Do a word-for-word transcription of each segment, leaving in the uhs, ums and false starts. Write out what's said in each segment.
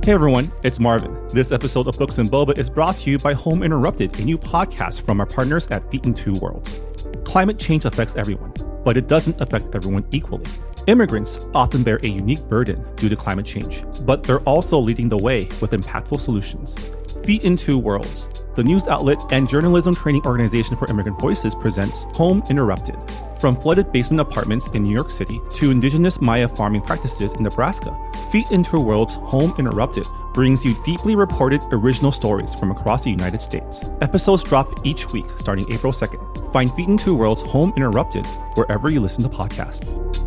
Hey everyone, it's Marvin. This episode of Books and Boba is brought to you by Home Interrupted, a new podcast from our partners at Feet in Two Worlds. Climate change affects everyone, but it doesn't affect everyone equally. Immigrants often bear a unique burden due to climate change, but they're also leading the way with impactful solutions. Feet in Two Worlds, the news outlet and journalism training organization for immigrant voices, presents Home Interrupted. From flooded basement apartments in New York City to indigenous Maya farming practices in Nebraska, Feet in Two Worlds Home Interrupted brings you deeply reported original stories from across the United States. Episodes drop each week starting April second. Find Feet in Two Worlds Home Interrupted wherever you listen to podcasts.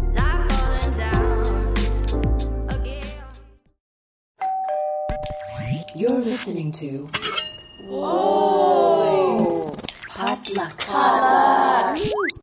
You're listening to Whoa! Potluck. Potluck.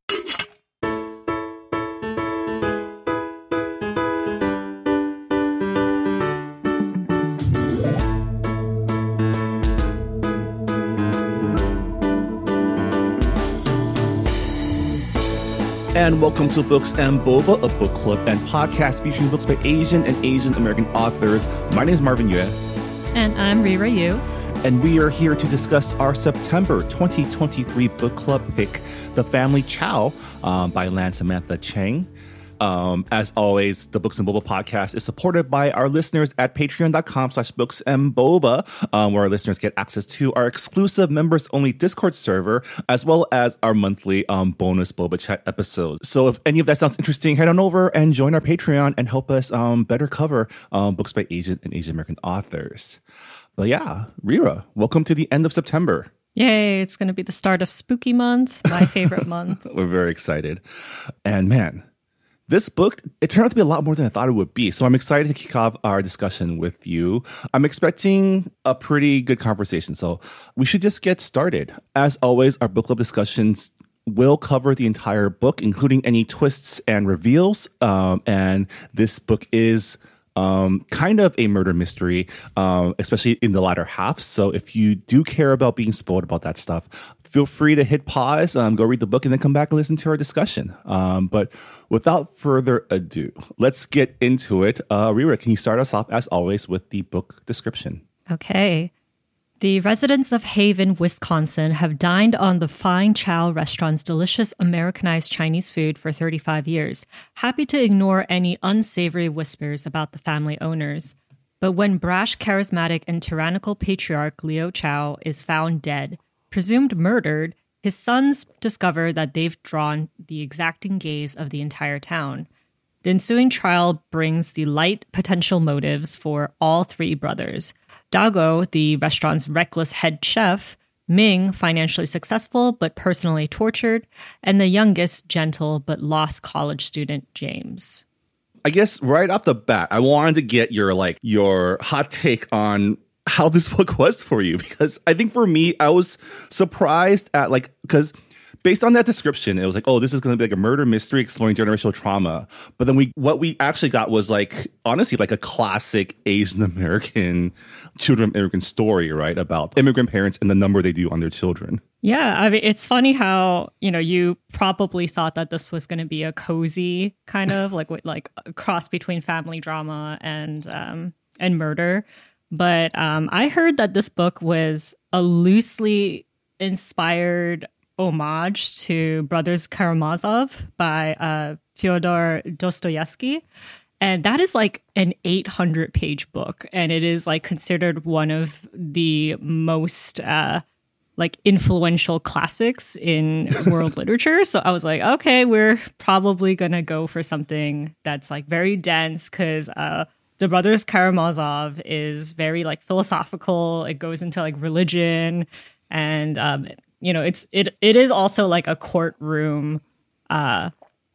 And welcome to Books and Boba, a book club and podcast featuring books by Asian and Asian American authors. My name is Marvin Yue. And I'm Rira Yu. And we are here to discuss our September twenty twenty-three book club pick, The Family Chow um, by Lan Samantha Chang. Um, as always, the Books and Boba podcast is supported by our listeners at patreon.com slash books and boba, um, where our listeners get access to our exclusive members-only Discord server, as well as our monthly um, bonus Boba Chat episodes. So if any of that sounds interesting, head on over and join our Patreon and help us um, better cover um, books by Asian and Asian American authors. But yeah, Rira, welcome to the end of September. Yay, it's going to be the start of Spooky Month, my favorite month. We're very excited. And man, this book, it turned out to be a lot more than I thought it would be. So I'm excited to kick off our discussion with you. I'm expecting a pretty good conversation. So we should just get started. As always, our book club discussions will cover the entire book, including any twists and reveals. Um, and this book is um, kind of a murder mystery, um, especially in the latter half. So if you do care about being spoiled about that stuff, feel free to hit pause, um, go read the book, and then come back and listen to our discussion. Um, but without further ado, let's get into it. Uh, Rira, can you start us off, as always, with the book description? Okay. The residents of Haven, Wisconsin have dined on the Fine Chow restaurant's delicious Americanized Chinese food for thirty-five years, happy to ignore any unsavory whispers about the family owners. But when brash, charismatic, and tyrannical patriarch Liu Chow is found dead, presumed murdered, his sons discover that they've drawn the exacting gaze of the entire town. The ensuing trial brings the light potential motives for all three brothers. Dago, the restaurant's reckless head chef, Ming, financially successful but personally tortured, and the youngest, gentle but lost college student, James. I guess right off the bat, I wanted to get your like your hot take on how this book was for you, because I think for me, I was surprised at like, because based on that description, it was like, oh, this is going to be like a murder mystery exploring generational trauma. But then we, what we actually got was like, honestly, like a classic Asian American children of immigrant story, right? About immigrant parents and the number they do on their children. Yeah, I mean, it's funny how, you know, you probably thought that this was going to be a cozy kind of like, like a cross between family drama and, um, and murder. But um, I heard that this book was a loosely inspired homage to Brothers Karamazov by uh, Fyodor Dostoevsky. And that is like an eight hundred page book. And it is like considered one of the most uh, like influential classics in world literature. So I was like, okay, we're probably going to go for something that's like very dense because uh, the Brothers Karamazov is very like philosophical. It goes into like religion, and um, you know, it's it it is also like a courtroom, uh,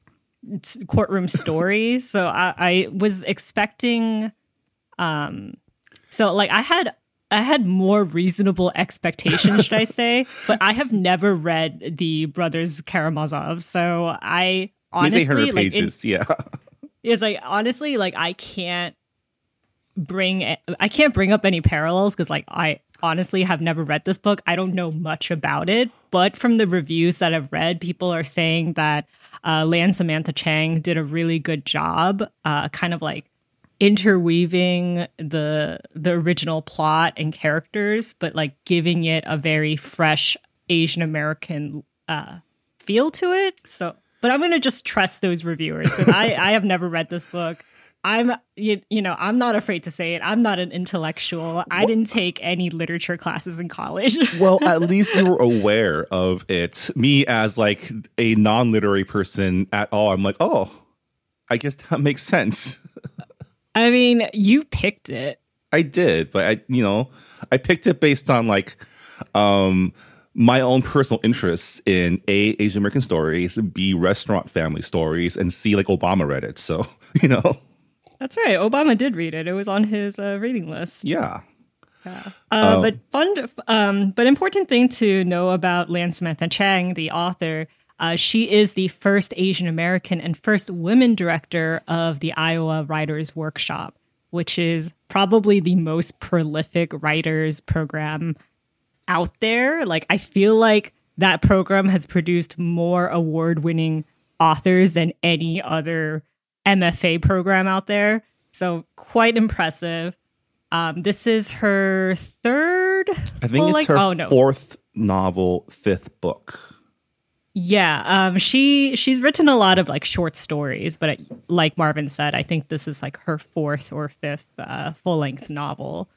it's courtroom story. So I, I was expecting, um, so like I had I had more reasonable expectations, should I say? But I have never read the Brothers Karamazov, so I honestly like pages, it, yeah. It's like honestly, like I can't. bring I can't bring up any parallels because like I honestly have never read this book. I don't know much about it, but from the reviews that I've read, people are saying that uh, Lan Samantha Chang did a really good job, uh, kind of like interweaving the the original plot and characters, but like giving it a very fresh Asian American uh, feel to it. So, but I'm gonna just trust those reviewers because I I have never read this book. I'm you, you know I'm not afraid to say it. I'm not an intellectual. I what? didn't take any literature classes in college. Well, at least you were aware of it. Me as like a non-literary person at all, I'm like, oh, I guess that makes sense. I mean, you picked it. I did, but I, you know, I picked it based on like um, my own personal interests in A, Asian American stories, B, restaurant family stories, and C, like Obama read it. So, you know. That's right. Obama did read it. It was on his uh, reading list. Yeah. Yeah. Uh, um, but fun, um, but important thing to know about Lan Samantha Chang, the author. Uh, she is the first Asian American and first women director of the Iowa Writers Workshop, which is probably the most prolific writers program out there. Like, I feel like that program has produced more award-winning authors than any other M F A program out there. So quite impressive. Um, this is her third. I think it's like, her oh, no. fourth novel, fifth book. Yeah, um, she she's written a lot of like short stories, but it, like Marvin said, I think this is like her fourth or fifth uh, full length novel.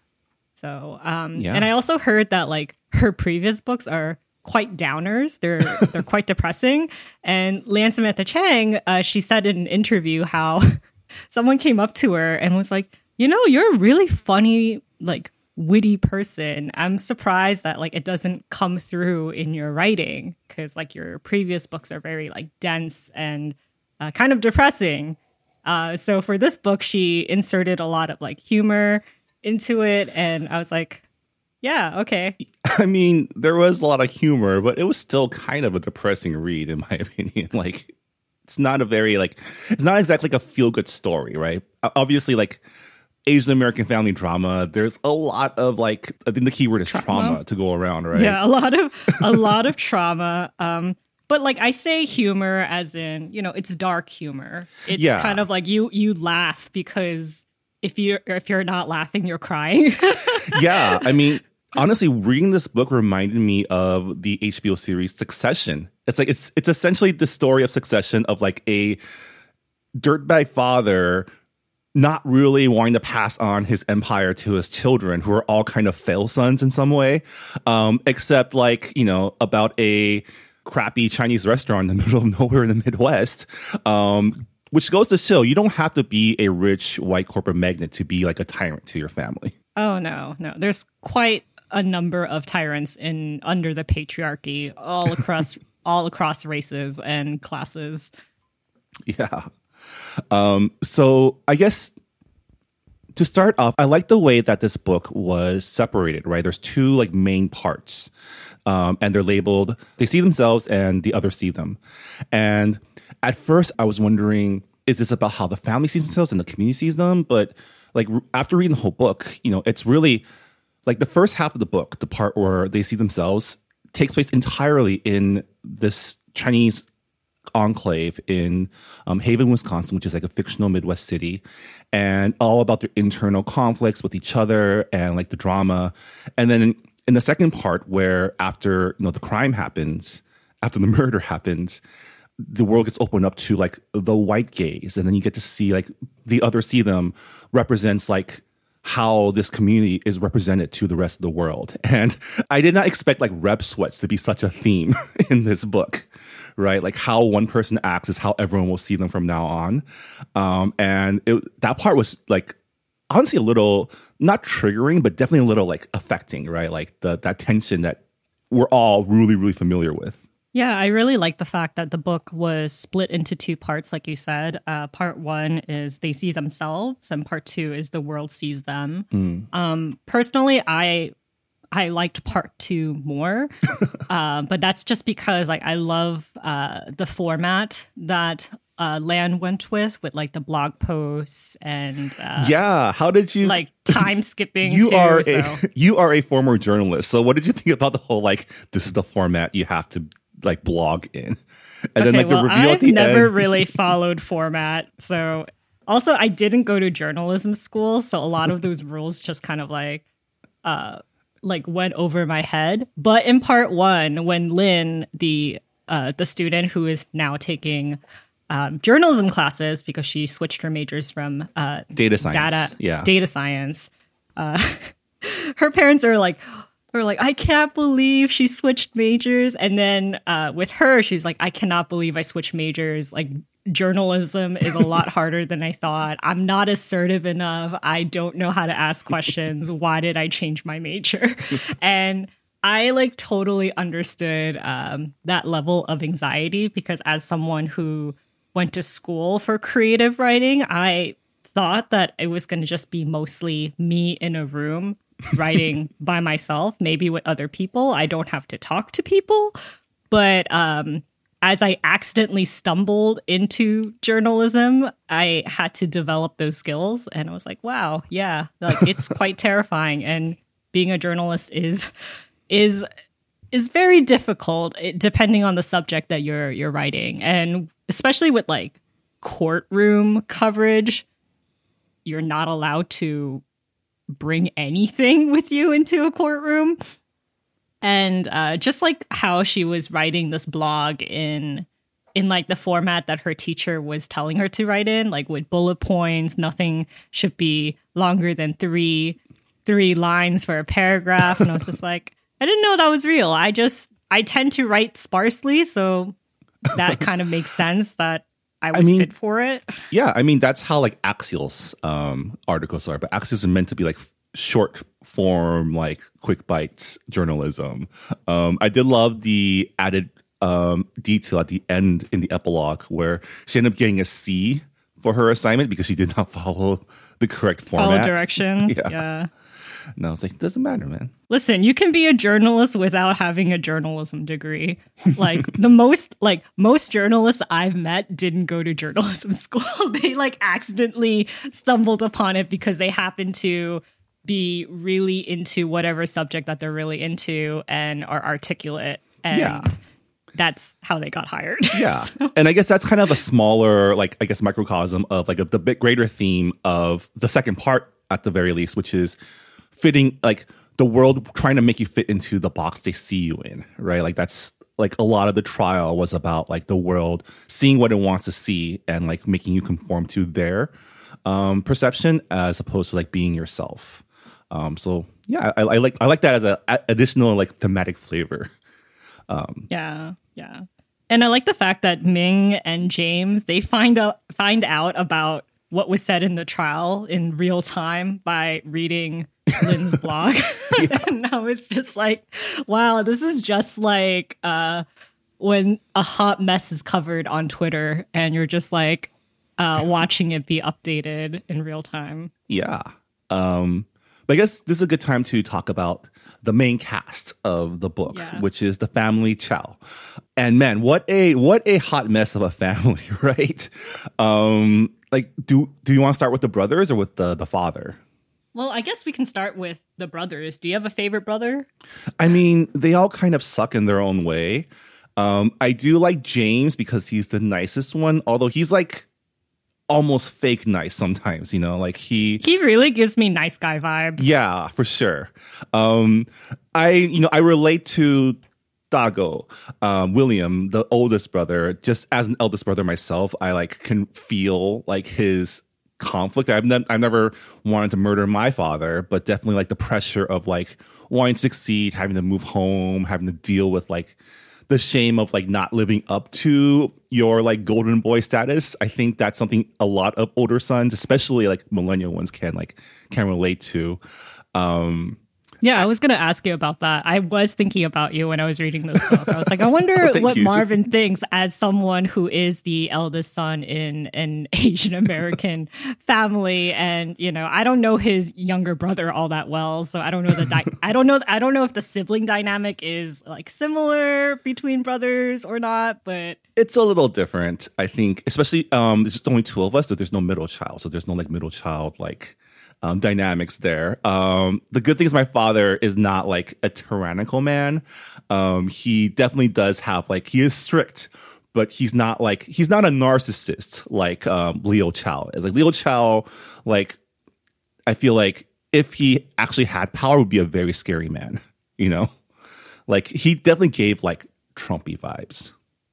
So, um, yeah. And I also heard that like her previous books are quite downers. They're they're quite depressing. And Lan Samantha Chang, uh, she said in an interview how someone came up to her and was like, you know, you're a really funny, like, witty person. I'm surprised that like it doesn't come through in your writing because like your previous books are very like dense and uh, kind of depressing. Uh, so for this book, she inserted a lot of like humor into it, and I was like, yeah, okay. I mean, there was a lot of humor, but it was still kind of a depressing read, in my opinion. Like, it's not a very like, it's not exactly like a feel good story, right? Obviously, like. Asian American family drama. There's a lot of like, I think the key word is trauma, trauma to go around, right? Yeah, a lot of a lot of trauma. Um, but like I say humor as in, you know, it's dark humor. It's yeah. kind of like you you laugh because if you if you're not laughing, you're crying. Yeah, I mean, honestly, reading this book reminded me of the H B O series Succession. It's like it's it's essentially the story of Succession of like a dirtbag father not really wanting to pass on his empire to his children, who are all kind of fail sons in some way, um, except like, you know, about a crappy Chinese restaurant in the middle of nowhere in the Midwest, um, which goes to show you don't have to be a rich white corporate magnate to be like a tyrant to your family. Oh, no, no. There's quite a number of tyrants in under the patriarchy all across all across races and classes. Yeah. Um, so I guess to start off, I like the way that this book was separated, right? There's two like main parts, um, and they're labeled, they see themselves and the other see them. And at first I was wondering, is this about how the family sees themselves and the community sees them? But like after reading the whole book, you know, it's really like the first half of the book, the part where they see themselves takes place entirely in this Chinese enclave in um, Haven, Wisconsin, which is like a fictional Midwest city, and all about their internal conflicts with each other and like the drama. And then in, in the second part, where after you know the crime happens, after the murder happens, the world gets opened up to like the white gaze, and then you get to see like the other see them represents like how this community is represented to the rest of the world. And I did not expect like rep sweats to be such a theme in this book. Right, like how one person acts is how everyone will see them from now on, um, and it, that part was like honestly a little not triggering, but definitely a little like affecting. Right, like the that tension that we're all really really familiar with. Yeah, I really like the fact that the book was split into two parts, like you said. Uh, part one is they see themselves, and part two is the world sees them. Mm. Um, personally, I. I liked part two more, uh, but that's just because like I love uh, the format that uh, Lan went with, with like the blog posts and uh, yeah. How did you like time skipping? You too, are so. a you are a former journalist, so what did you think about the whole like this is the format you have to like blog in, and okay, then like well, the reveal I've at the never end. really followed format, so. Also, I didn't go to journalism school, so a lot of those rules just kind of like uh like went over my head. But in part one, when Lynn, the uh the student who is now taking um, journalism classes because she switched her majors from uh data science, data yeah, data science, uh, her parents are like. Or like, I can't believe she switched majors. And then uh, with her, she's like, I cannot believe I switched majors. Like, journalism is a lot harder than I thought. I'm not assertive enough. I don't know how to ask questions. Why did I change my major? And I like totally understood um, that level of anxiety because as someone who went to school for creative writing, I thought that it was going to just be mostly me in a room writing by myself, maybe with other people. I don't have to talk to people. But um, as I accidentally stumbled into journalism, I had to develop those skills. And I was like, wow, yeah, like it's quite terrifying. And being a journalist is is is very difficult depending on the subject that you're you're writing. And especially with like courtroom coverage, you're not allowed to bring anything with you into a courtroom. And uh, just like how she was writing this blog in in like the format that her teacher was telling her to write in, like with bullet points, nothing should be longer than three three lines for a paragraph. And I was just like, I didn't know that was real. I just I tend to write sparsely, so that kind of makes sense that I was I mean, fit for it. Yeah, I mean, that's how like Axios um, articles are. But Axios are meant to be like short form, like quick bites journalism. Um, I did love the added um, detail at the end in the epilogue where she ended up getting a C for her assignment because she did not follow the correct format. Follow directions, yeah. yeah. And I was like, doesn't matter, man. Listen, you can be a journalist without having a journalism degree. Like the most, like most journalists I've met didn't go to journalism school. They like accidentally stumbled upon it because they happen to be really into whatever subject that they're really into and are articulate. And yeah. that's how they got hired. Yeah. So. And I guess that's kind of a smaller, like, I guess, microcosm of like a, the bit greater theme of the second part at the very least, which is fitting like the world trying to make you fit into the box they see you in, right? Like that's like a lot of the trial was about like the world seeing what it wants to see and like making you conform to their um, perception as opposed to like being yourself. Um, so yeah, I, I like I like that as a, a additional like thematic flavor. Um, yeah, yeah, and I like the fact that Ming and James they find out find out about what was said in the trial in real time by reading Lynn's blog. Yeah. And now it's just like, wow, this is just like uh, when a hot mess is covered on Twitter and you're just like uh, watching it be updated in real time. Yeah. Um, but I guess this is a good time to talk about the main cast of the book, yeah. which is the family Chow. And man, what a what a hot mess of a family, right? Um, like, do do you want to start with the brothers or with the, the father? Well, I guess we can start with the brothers. Do you have a favorite brother? I mean, they all kind of suck in their own way. Um, I do like James because he's the nicest one, although he's like almost fake nice sometimes, you know, like he... He really gives me nice guy vibes. Yeah, for sure. Um, I, you know, I relate to Dago, um, William, the oldest brother, just as an eldest brother myself, I like can feel like his conflict. I've, ne- I've never wanted to murder my father, but definitely like the pressure of like wanting to succeed, having to move home, having to deal with like the shame of like not living up to your like golden boy status. I think that's something a lot of older sons, especially like millennial ones, can like can relate to. Um, Yeah, I was going to ask you about that. I was thinking about you when I was reading this book. I was like, I wonder what you. Marvin thinks as someone who is the eldest son in an Asian American family. And, you know, I don't know his younger brother all that well. So I don't know the di- I don't know I don't know if the sibling dynamic is like similar between brothers or not, but it's a little different, I think, especially um there's just only two of us, so there's no middle child. So there's no like middle child like Um, dynamics there. Um, the good thing is my father is not like a tyrannical man. Um, he definitely does have like, he is strict, but he's not like he's not a narcissist like um, Leo Chow is. Like Leo Chow, like I feel like if he actually had power, would be a very scary man. You know, like he definitely gave like Trumpy vibes.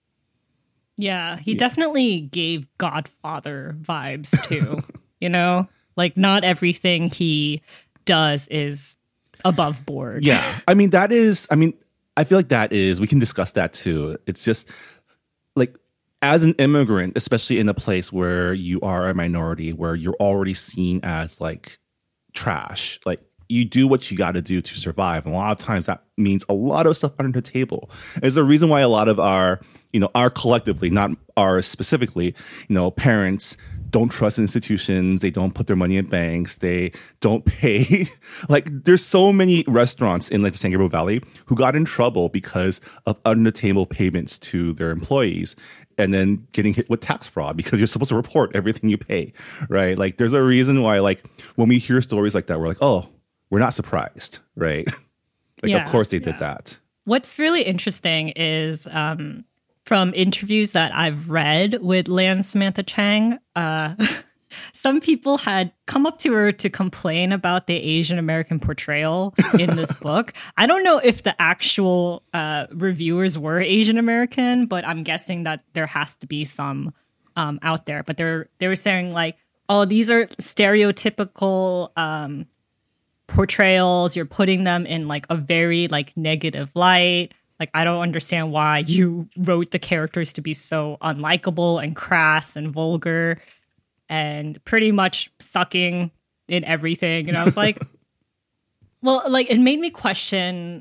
Yeah, he yeah. definitely gave Godfather vibes too. You know, like not everything he does is above board. Yeah, I mean that is. I mean, I feel like that is. We can discuss that too. It's just like as an immigrant, especially in a place where you are a minority, where you're already seen as like trash, like. You do what you got to do to survive. And a lot of times that means a lot of stuff under the table. There's a reason why a lot of our, you know, our collectively, not ours specifically, you know, parents don't trust institutions. They don't put their money in banks. They don't pay. Like there's so many restaurants in like the San Gabriel Valley who got in trouble because of under the table payments to their employees. And then getting hit with tax fraud because you're supposed to report everything you pay, right? Like there's a reason why like when we hear stories like that, we're like, oh, we're not surprised, right? Like, yeah, of course they did yeah. that. What's really interesting is um, from interviews that I've read with Lan Samantha Chang, uh, some people had come up to her to complain about the Asian American portrayal in this book. I don't know if the actual uh, reviewers were Asian American, but I'm guessing that there has to be some um, out there. But they're they were saying like, oh, these are stereotypical Um, portrayals, you're putting them in like a very like negative light. Like I don't understand why you wrote the characters to be so unlikable and crass and vulgar and pretty much sucking in everything. And I was like, well, like it made me question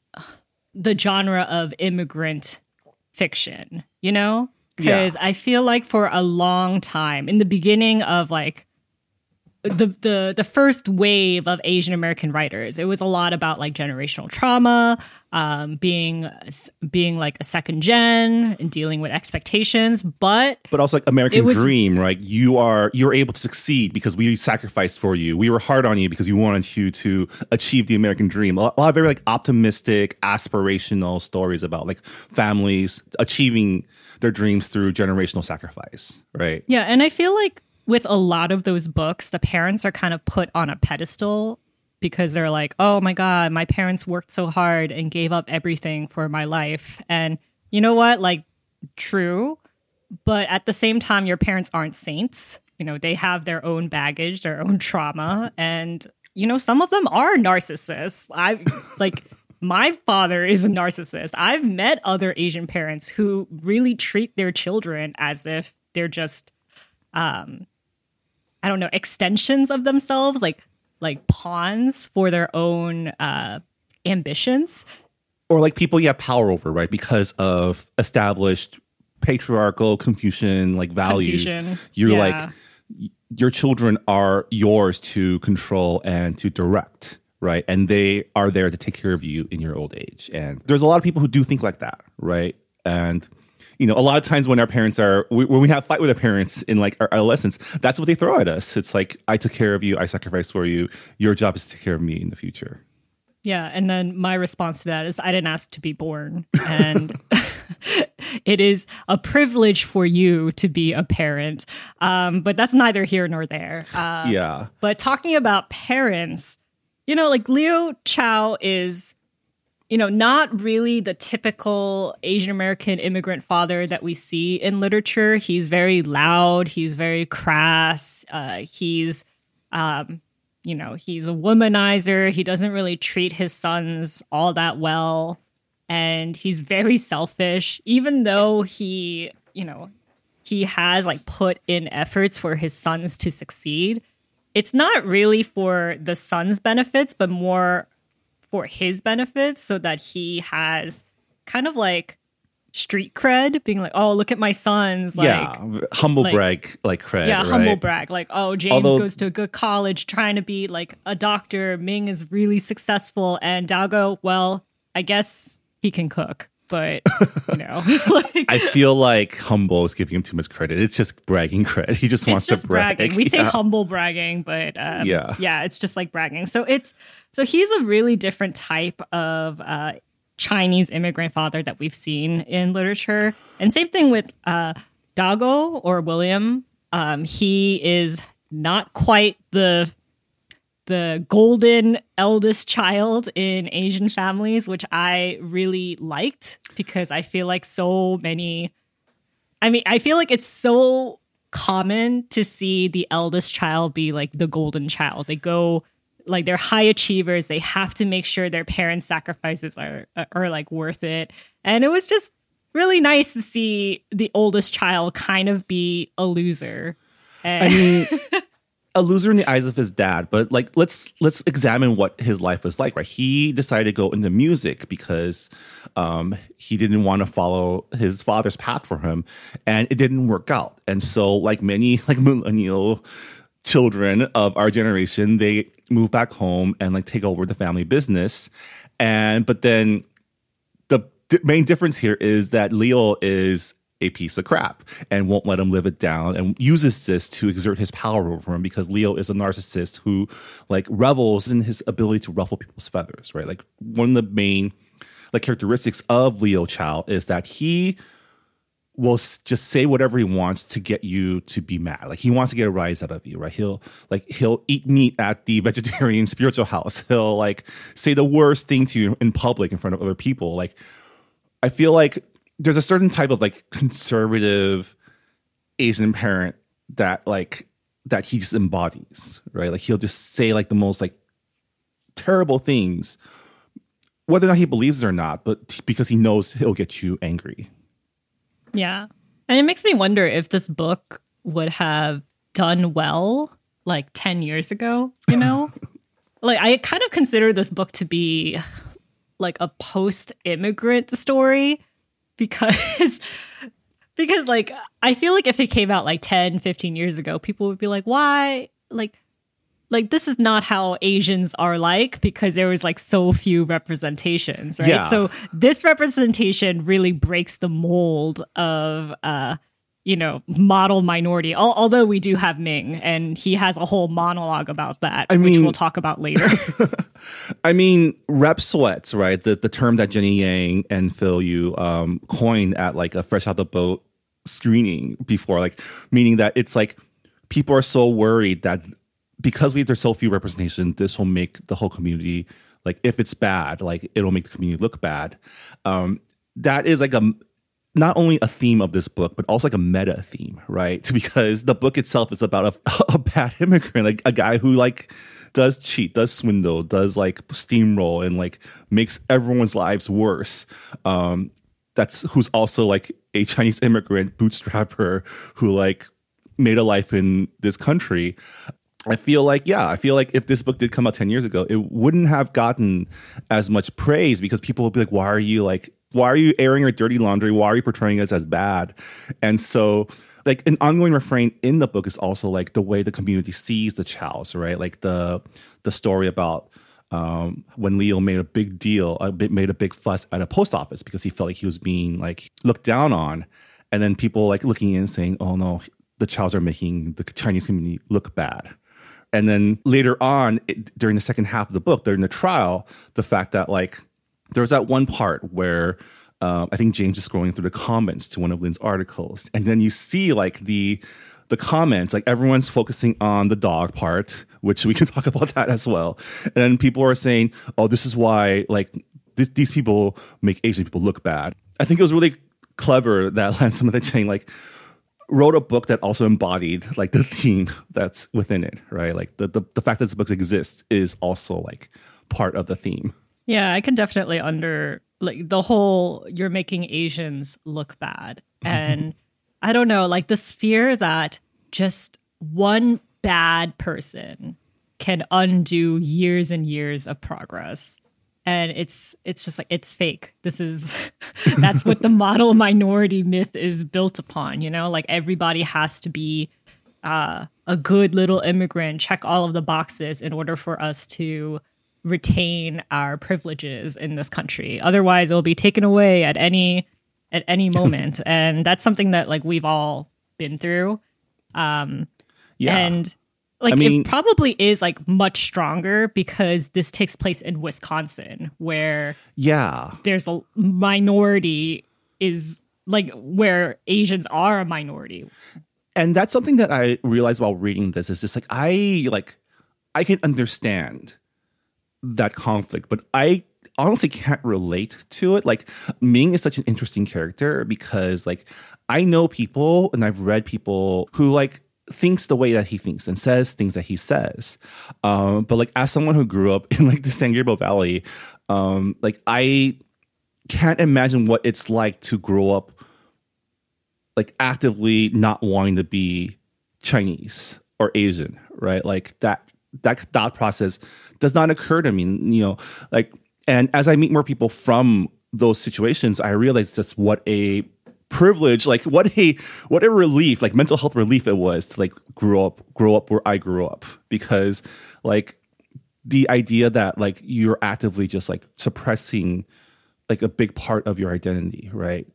the genre of immigrant fiction, you know? Because yeah. I feel like for a long time in the beginning of like The, the the first wave of Asian American writers, it was a lot about like generational trauma, um, being being like a second gen and dealing with expectations, but but also like American was, dream, right? You are you're able to succeed because we sacrificed for you. We were hard on you because we wanted you to achieve the American dream. A lot of very like optimistic, aspirational stories about like families achieving their dreams through generational sacrifice, right? Yeah, and I feel like with a lot of those books, the parents are kind of put on a pedestal because they're like, oh my God, my parents worked so hard and gave up everything for my life. And you know what? Like, true. But at the same time, your parents aren't saints. You know, they have their own baggage, their own trauma. And, you know, some of them are narcissists. I like my father is a narcissist. I've met other Asian parents who really treat their children as if they're just, um, I don't know, extensions of themselves, like like pawns for their own uh, ambitions. Or like people you have power over, right? Because of established patriarchal Confucian like values. Confucian. You're yeah. like, your children are yours to control and to direct, right? And they are there to take care of you in your old age. And there's a lot of people who do think like that, right? And you know, a lot of times when our parents are, when we have fight with our parents in like our adolescence, that's what they throw at us. It's like, I took care of you, I sacrificed for you. Your job is to take care of me in the future. Yeah. And then my response to that is I didn't ask to be born. And it is a privilege for you to be a parent. Um, but that's neither here nor there. Uh, yeah. But talking about parents, you know, like Leo Chow is, you know, not really the typical Asian American immigrant father that we see in literature. He's very loud. He's very crass. Uh, he's, um, you know, he's a womanizer. He doesn't really treat his sons all that well. And he's very selfish, even though he, you know, he has like put in efforts for his sons to succeed. It's not really for the sons' benefits, but more for his benefits, so that he has kind of like street cred, being like, oh, look at my sons. Like, yeah, humble like, brag, like cred. Yeah, right? humble brag. Like, oh, James Although, goes to a good college trying to be like a doctor. Ming is really successful. And Dago, well, I guess he can cook. But, you know. like, I feel like humble is giving him too much credit. It's just bragging credit. He just wants just to brag. Bragging. We yeah. say humble bragging, but um, yeah. yeah, it's just like bragging. So it's so he's a really different type of uh, Chinese immigrant father that we've seen in literature. And same thing with uh, Dago or William. Um, he is not quite the the golden eldest child in Asian families, which I really liked because I feel like so many, I mean, I feel like it's so common to see the eldest child be like the golden child. They go like they're high achievers. They have to make sure their parents' sacrifices are, are like worth it. And it was just really nice to see the oldest child kind of be a loser. And I mean, a loser in the eyes of his dad, but like let's let's examine what his life was like, right? He decided to go into music because um, he didn't want to follow his father's path for him, and it didn't work out. And so, like many like millennial children of our generation, they move back home and like take over the family business. And but then the d- main difference here is that Leo is a piece of crap and won't let him live it down and uses this to exert his power over him because Leo is a narcissist who like revels in his ability to ruffle people's feathers, right? Like one of the main like characteristics of Leo Chao is that he will s- just say whatever he wants to get you to be mad. Like he wants to get a rise out of you, right? He'll like he'll eat meat at the vegetarian spiritual house. He'll like say the worst thing to you in public in front of other people. Like I feel like there's a certain type of like conservative Asian parent that like that he just embodies, right? Like he'll just say like the most like terrible things, whether or not he believes it or not, but because he knows he'll get you angry. yeah. And it makes me wonder if this book would have done well like ten years ago, you know? Like I kind of consider this book to be like a post-immigrant story. Because, because like, I feel like if it came out like ten, fifteen years ago, people would be like, why? Like, like this is not how Asians are like because there was like so few representations, right? Yeah. So this representation really breaks the mold of, uh, you know, model minority. Al- although we do have Ming and he has a whole monologue about that, I which mean- we'll talk about later. I mean, rep sweats, right? The the term that Jenny Yang and Phil Yu um, coined at like a fresh out the boat screening before, like meaning that it's like people are so worried that because we there's so few representation, this will make the whole community like if it's bad, like it'll make the community look bad. Um, that is like a not only a theme of this book, but also like a meta theme, right? Because the book itself is about a, a bad immigrant, like a guy who like does cheat, does swindle, does like steamroll and like makes everyone's lives worse. Um, that's who's also like a Chinese immigrant bootstrapper who like made a life in this country. I feel like, yeah, I feel like if this book did come out ten years ago, it wouldn't have gotten as much praise because people would be like, why are you like, why are you airing your dirty laundry? Why are you portraying us as bad? And so like an ongoing refrain in the book is also like the way the community sees the Chaos, right? Like the the story about um, when Leo made a big deal, a bit, made a big fuss at a post office because he felt like he was being like looked down on. And then people like looking in saying, oh no, the Chaos are making the Chinese community look bad. And then later on, it, during the second half of the book, during the trial, the fact that like there was that one part where um, I think James is scrolling through the comments to one of Lynn's articles, and then you see like the the comments, like everyone's focusing on the dog part, which we can talk about that as well. And then people are saying, "Oh, this is why like this, these people make Asian people look bad." I think it was really clever that Lance Chang like wrote a book that also embodied like the theme that's within it, right? Like the, the the fact that this book exists is also like part of the theme. Yeah, I can definitely under like the whole you're making Asians look bad. And I don't know, like this fear that just one bad person can undo years and years of progress. And it's it's just like it's fake. This is that's what the model minority myth is built upon, you know? Like everybody has to be uh, a good little immigrant, check all of the boxes in order for us to retain our privileges in this country. Otherwise, it will be taken away at any at any moment. And that's something that like we've all been through. Um, Yeah. And Like, I mean, it probably is like much stronger because this takes place in Wisconsin, where yeah, there's a minority is like where Asians are a minority. and that's something that I realized while reading this is just like I like I can understand that conflict, but I honestly can't relate to it. Like Ming is such an interesting character because like I know people and I've read people who like thinks the way that he thinks and says things that he says. Um, but like as someone who grew up in like the San Gabriel Valley, um, like I can't imagine what it's like to grow up like actively not wanting to be Chinese or Asian, right? Like that that thought process does not occur to me, you know, like, and as I meet more people from those situations, I realize just what a privilege, like what a what a relief, like mental health relief it was to like grow up, grow up where I grew up, because like the idea that like you're actively just like suppressing like a big part of your identity, right,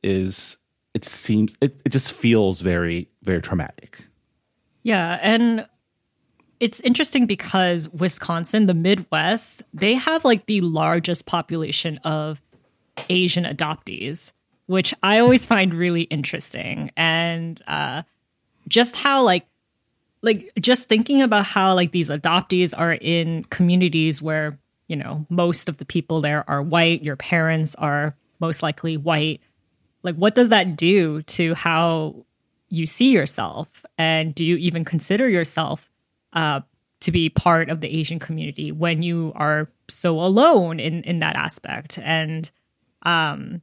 is it seems it, it just feels very, very traumatic. Yeah, and it's interesting because Wisconsin, the Midwest, they have like the largest population of Asian adoptees, which I always find really interesting. And uh, just how like, like just thinking about how like these adoptees are in communities where, you know, most of the people there are white, your parents are most likely white. Like, what does that do to how you see yourself? And do you even consider yourself uh, to be part of the Asian community when you are so alone in, in that aspect? And um,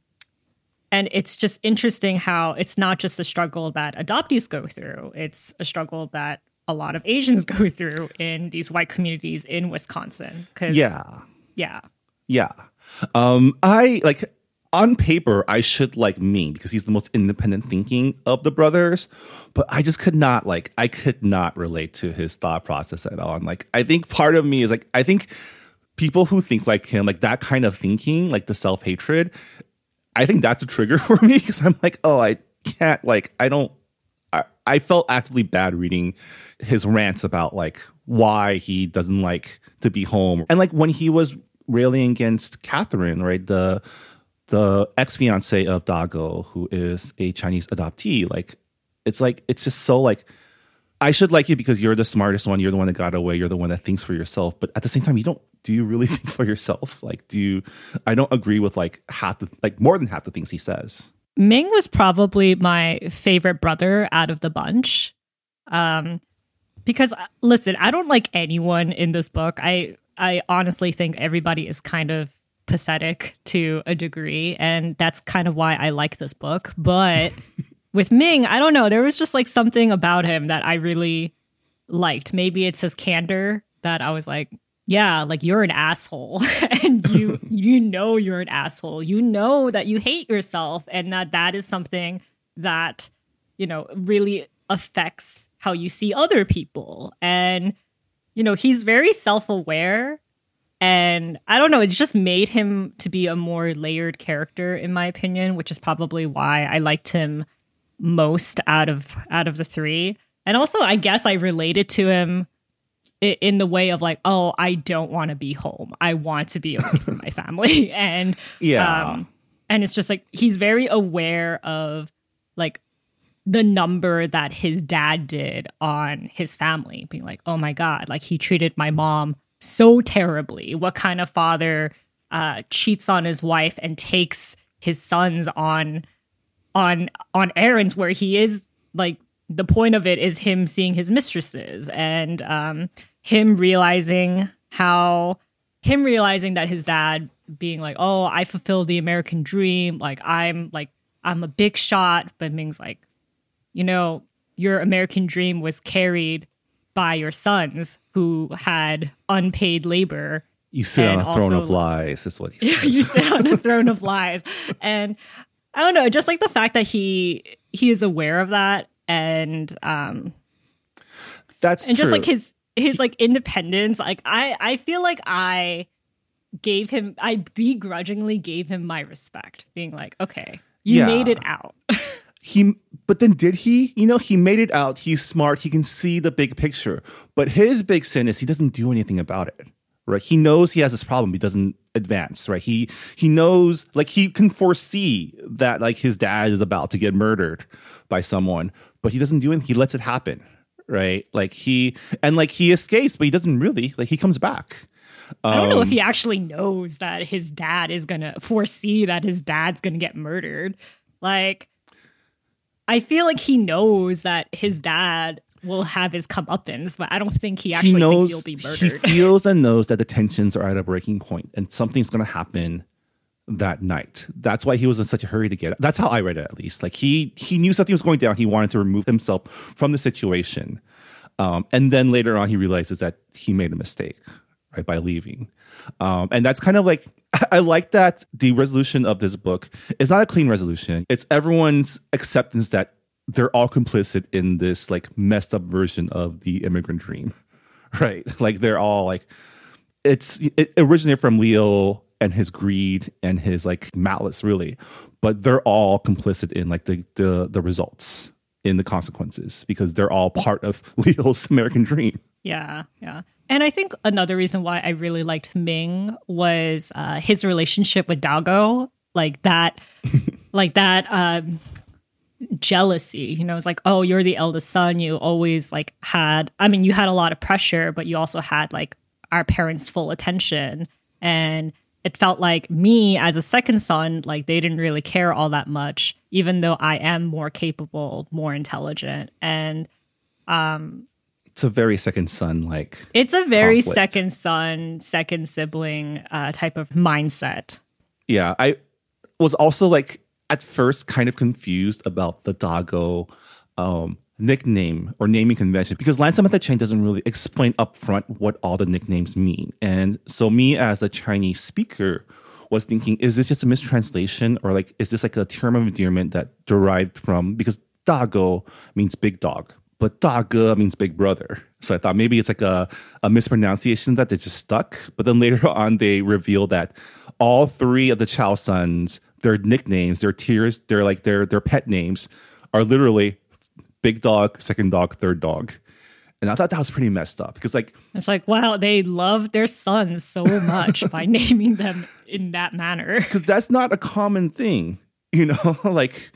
and it's just interesting how it's not just a struggle that adoptees go through. It's a struggle that a lot of Asians go through in these white communities in Wisconsin. 'Cause, Yeah. Yeah. Yeah. Um, I like on paper, I should like Ming because he's the most independent thinking of the brothers, but I just could not like, I could not relate to his thought process at all. And like, I think part of me is like, I think people who think like him, like that kind of thinking, like the self-hatred, I think that's a trigger for me because I'm like, oh, I can't like, I don't, I, I felt actively bad reading his rants about like why he doesn't like to be home. And like when he was railing against Catherine, right, the the ex-fiance of Dago, who is a Chinese adoptee, like it's like it's just so like I should like you because you're the smartest one, you're the one that got away, you're the one that thinks for yourself, but at the same time you don't, do you really think for yourself? Like do you, I don't agree with like half the, like more than half the things he says. Ming was probably my favorite brother out of the bunch. Um, because listen, I don't like anyone in this book. I I honestly think everybody is kind of pathetic to a degree, and that's kind of why I like this book. But with Ming, I don't know, there was just like something about him that I really liked. Maybe it's his candor that I was like, yeah, like you're an asshole and you you know you're an asshole. You know that you hate yourself and that that is something that, you know, really affects how you see other people. And, you know, he's very self-aware. And I don't know, it just made him to be a more layered character, in my opinion, which is probably why I liked him most out of out of the three. And also, I guess I related to him i- in the way of like, oh, I don't want to be home. I want to be away from my family. And Yeah. um, and it's just like he's very aware of like the number that his dad did on his family, being like, oh my God, like he treated my mom so terribly. What kind of father uh, cheats on his wife and takes his sons on on on errands where he is like the point of it is him seeing his mistresses and um, him realizing how him realizing that his dad being like, oh, I fulfilled the American dream. Like I'm like I'm a big shot, but Ming's like, you know, your American dream was carried by your sons who had unpaid labor. You sit on and a throne also- of lies, is what he says. you sit on a throne of lies. And I don't know, just like the fact that he he is aware of that and um That's and just true. like his his like independence. Like I I feel like I gave him I begrudgingly gave him my respect, being like, okay, you Yeah. made it out. he, but then did he? You know, he made it out. He's smart. He can see the big picture. But his big sin is he doesn't do anything about it. Right? He knows he has this problem. He doesn't advance. Right? He he knows, like, he can foresee that, like, his dad is about to get murdered by someone, but he doesn't do anything. He lets it happen. Right? Like he and like he escapes, but he doesn't really. Like he comes back. Um, I don't know if he actually knows that his dad is gonna foresee that his dad's gonna get murdered. Like, I feel like he knows that his dad will have his comeuppance, but I don't think he actually he knows, thinks he'll be murdered. He feels and knows that the tensions are at a breaking point and something's going to happen that night. That's why he was in such a hurry to get it. That's how I read it, at least. Like he he knew something was going down. He wanted to remove himself from the situation. Um, and then later on, he realizes that he made a mistake, right, by leaving. Um, and that's kind of like, I like that the resolution of this book is not a clean resolution. It's everyone's acceptance that they're all complicit in this like messed up version of the immigrant dream, right? Like they're all like, it's, it originated from Leo and his greed and his like malice, really, but they're all complicit in like the the the results, in the consequences, because they're all part of Leo's American dream. Yeah, yeah. And I think another reason why I really liked Ming was uh, his relationship with Dago, like that, like that um, jealousy. You know, it's like, oh, you're the eldest son. You always like had. I mean, you had a lot of pressure, but you also had like our parents' full attention, and it felt like me as a second son, like they didn't really care all that much, even though I am more capable, more intelligent. And um, it's a very second son like. It's a very conflict. second son, second sibling uh, type of mindset. Yeah, I was also like at first kind of confused about the Dago um, nickname or naming convention, because Lan Samantha Cheng doesn't really explain upfront what all the nicknames mean. And so me as a Chinese speaker was thinking, is this just a mistranslation, or like is this like a term of endearment that derived from, because Dago means big dog, but Daga means big brother. So I thought maybe it's like a, a mispronunciation that they just stuck. But then later on they revealed that all three of the Chow sons, their nicknames, their tiers, their like their their pet names are literally big dog, second dog, third dog. And I thought that was pretty messed up, because like it's like, wow, they love their sons so much by naming them in that manner. Because that's not a common thing, you know. Like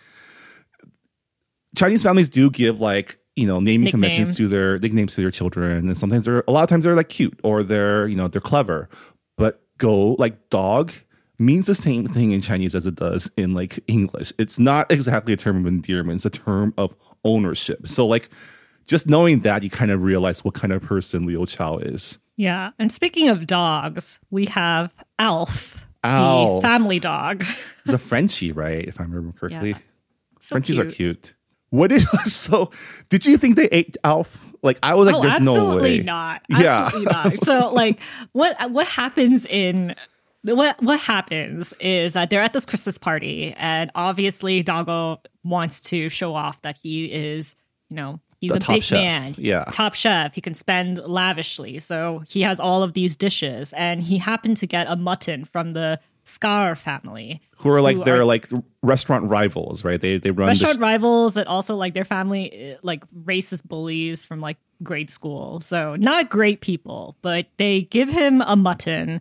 Chinese families do give like, you know, naming nicknames. conventions to their nicknames to their children, and sometimes they're a lot of times they're like cute or they're, you know, they're clever. But go like dog means the same thing in Chinese as it does in like English. It's not exactly a term of endearment. It's a term of ownership. So like just knowing that, you kind of realize what kind of person Liu Chao is. Yeah. And speaking of dogs, we have Alf, Alf. the family dog. It's a Frenchie, right? If I remember correctly. Yeah. So Frenchies cute. are cute. What is so? Did you think they ate Alf? Like I was like, oh, there's no way. Absolutely not. Absolutely yeah. not. So like, what what happens in what what happens is that they're at this Christmas party, and obviously Dago wants to show off that he is, you know, he's The a top big chef. man, Yeah. top chef. He can spend lavishly, so he has all of these dishes, and he happened to get a mutton from the Scar family, Who are like who they're are- like restaurant rivals, right? They they run restaurant this, rivals, and also like their family, like racist bullies from like grade school. So not great people, but they give him a mutton,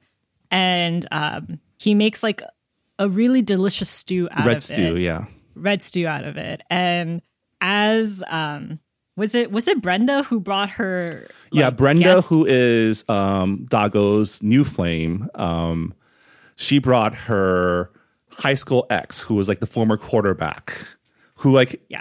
and um, he makes like a really delicious stew out red of stew. it. Yeah, Red stew out of it. And as um, was it was it Brenda who brought her? Like, yeah. Brenda, guest- who is um, Dago's new flame, um, she brought her high school ex, who was like the former quarterback, who like yeah.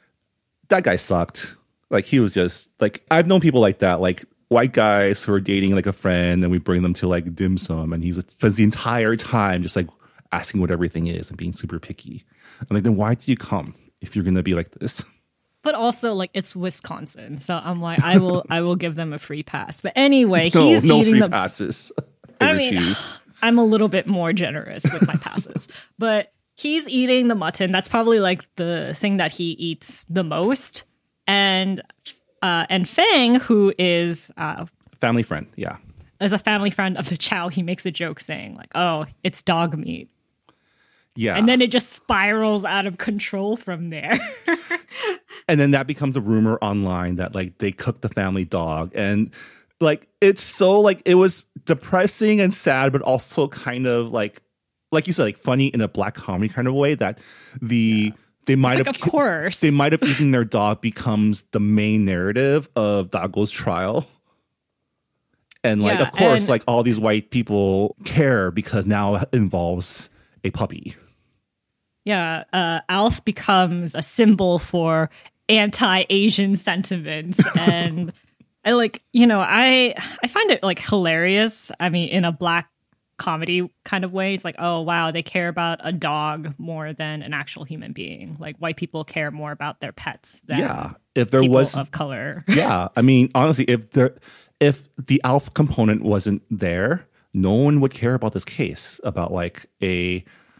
that guy sucked. Like he was just like, I've known people like that, like white guys who are dating like a friend, and we bring them to like dim sum, and he's spends the entire time just like asking what everything is and being super picky. I'm like, then why do you come if you're gonna be like this? But also, like, it's Wisconsin, so I'm like, I will, I will give them a free pass. But anyway, No, he's no eating free the. passes. I, I mean, refuse. I'm a little bit more generous with my passes, but he's eating the mutton. That's probably like the thing that he eats the most. And uh, and Fang, who is uh, Family friend, yeah. as a family friend of the Chow, he makes a joke saying like, "Oh, it's dog meat." Yeah. And then it just spirals out of control from there. And then that becomes a rumor online that like they cooked the family dog. And like it's so like it was depressing and sad, but also kind of like like you said, like funny in a black comedy kind of way that the yeah. they might like, have of course they might have eaten their dog becomes the main narrative of Dago's trial. And like yeah, of course, and- like all these white people care because now it involves a puppy. Yeah, uh, Alf becomes a symbol for anti-Asian sentiments, and I like, you know, I I find it like hilarious. I mean, in a black comedy kind of way, it's like, oh wow, they care about a dog more than an actual human being. Like white people care more about their pets than yeah. If there people was of color. yeah, I mean, honestly, if there if the Alf component wasn't there, no one would care about this case about like a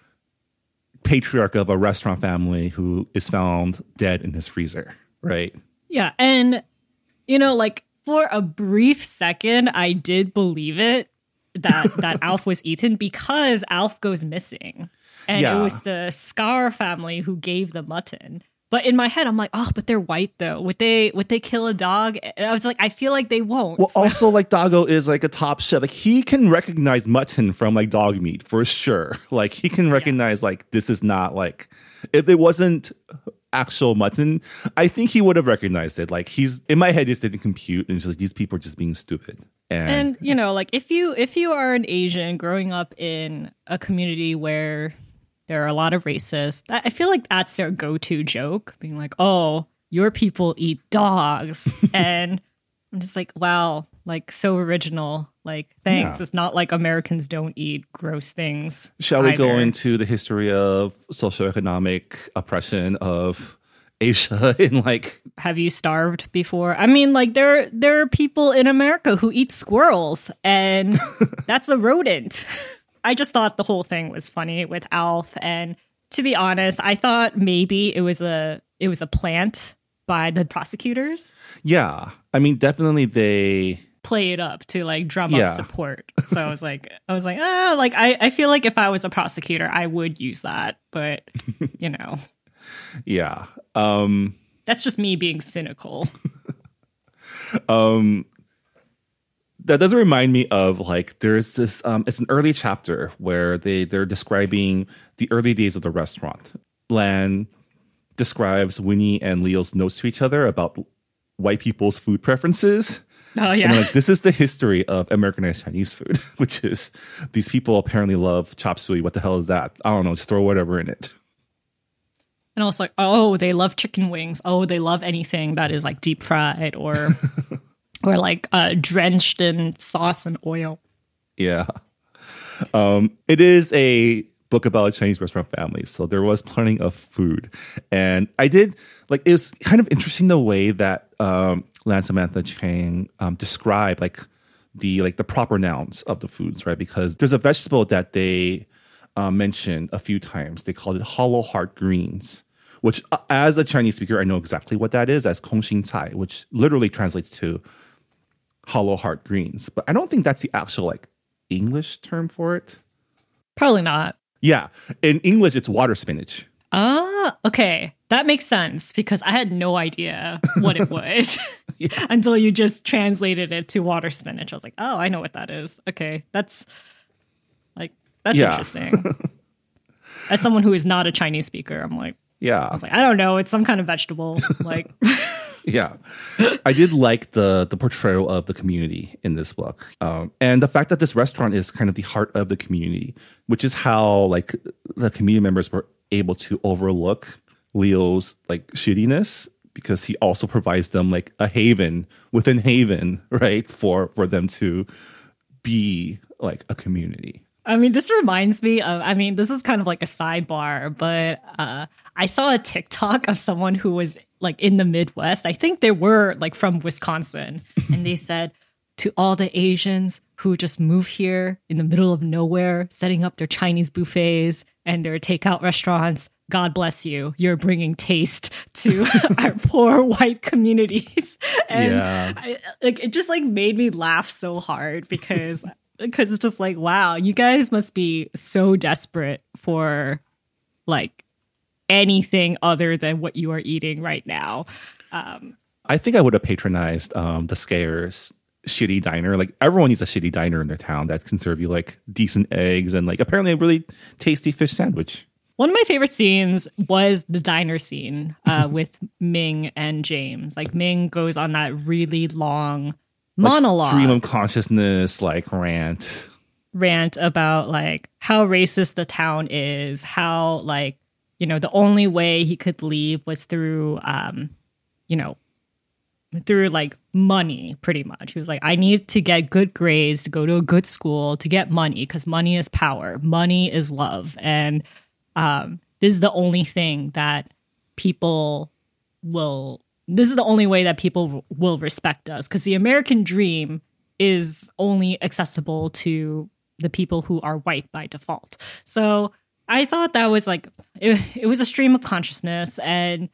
patriarch of a restaurant family who is found dead in his freezer, right? Yeah, and you know, like for a brief second, I did believe it that that Alf was eaten because Alf goes missing, and yeah. it was the Scar family who gave the mutton. But in my head, I'm like, oh, but they're white though. Would they would they kill a dog? And I was like, I feel like they won't. Well, so. also like Dago is like a top chef. Like he can recognize mutton from like dog meat for sure. Like he can recognize yeah. like this is not like if it wasn't actual mutton, I think he would have recognized it. Like he's in my head, just didn't compute, and just like these people are just being stupid. And, and you know, like if you if you are an Asian growing up in a community where there are a lot of racists, I feel like that's their go-to joke, being like, oh, your people eat dogs. And I'm just like, wow, like so original. Like, thanks. Yeah. It's not like Americans don't eat gross things. Shall we either. go into the history of socioeconomic oppression of Asia in like... Have you starved before? I mean, like there, there are people in America who eat squirrels, and that's a rodent. I just thought the whole thing was funny with Alf, and to be honest, I thought maybe it was a it was a plant by the prosecutors. Yeah, I mean, definitely they play it up to like drum yeah. up support. So I was like, I was like, ah, like I, I feel like if I was a prosecutor, I would use that, but you know, yeah, um, that's just me being cynical. um. That does remind me of like there's this um it's an early chapter where they they're describing the early days of the restaurant. Lan describes Winnie and Leo's notes to each other about white people's food preferences. Oh yeah. And like this is the history of Americanized Chinese food, which is these people apparently love chop suey. What the hell is that? I don't know, just throw whatever in it. And also like, oh, they love chicken wings. Oh, they love anything that is like deep fried or Or like uh, drenched in sauce and oil. Yeah. Um, it is a book about Chinese restaurant families. So there was plenty of food. And I did, like, it was kind of interesting the way that um, Lan Samantha Chang um, described, like, the like the proper nouns of the foods, right? Because there's a vegetable that they uh, mentioned a few times. They called it hollow heart greens, which uh, as a Chinese speaker, I know exactly what that is, as Kong Xing Cai, which literally translates to hollow heart greens, but I don't think that's the actual like English term for it. Probably not. Yeah, in English it's water spinach. Ah, okay, that makes sense because I had no idea what it was yeah. until you just translated it to water spinach. I was like, oh, I know what that is. Okay, that's like that's yeah. interesting. As someone who is not a Chinese speaker, I'm like, yeah, I was like, I don't know, it's some kind of vegetable, like. Yeah, I did like the the portrayal of the community in this book, um, and the fact that this restaurant is kind of the heart of the community, which is how like the community members were able to overlook Leo's like shittiness because he also provides them like a haven within haven, right, for for them to be like a community. I mean, this reminds me of, I mean, this is kind of like a sidebar, but uh, I saw a TikTok of someone who was like in the Midwest. I think they were like from Wisconsin. And they said, to all the Asians who just move here in the middle of nowhere, setting up their Chinese buffets and their takeout restaurants, God bless you. You're bringing taste to our poor white communities. And yeah. I, like, it just like made me laugh so hard because... Because it's just like, wow, you guys must be so desperate for like anything other than what you are eating right now. Um, I think I would have patronized um, the Scares shitty diner. Like everyone needs a shitty diner in their town that can serve you like decent eggs and like apparently a really tasty fish sandwich. One of my favorite scenes was the diner scene uh, with Ming and James. Like Ming goes on that really long monologue, like stream of consciousness, like rant, rant about like how racist the town is, how like, you know, the only way he could leave was through, um, you know, through like money, pretty much. He was like, I need to get good grades to go to a good school to get money because money is power. Money is love. And um, this is the only thing that people will, this is the only way that people will respect us because the American dream is only accessible to the people who are white by default. So I thought that was like, it, it was a stream of consciousness. And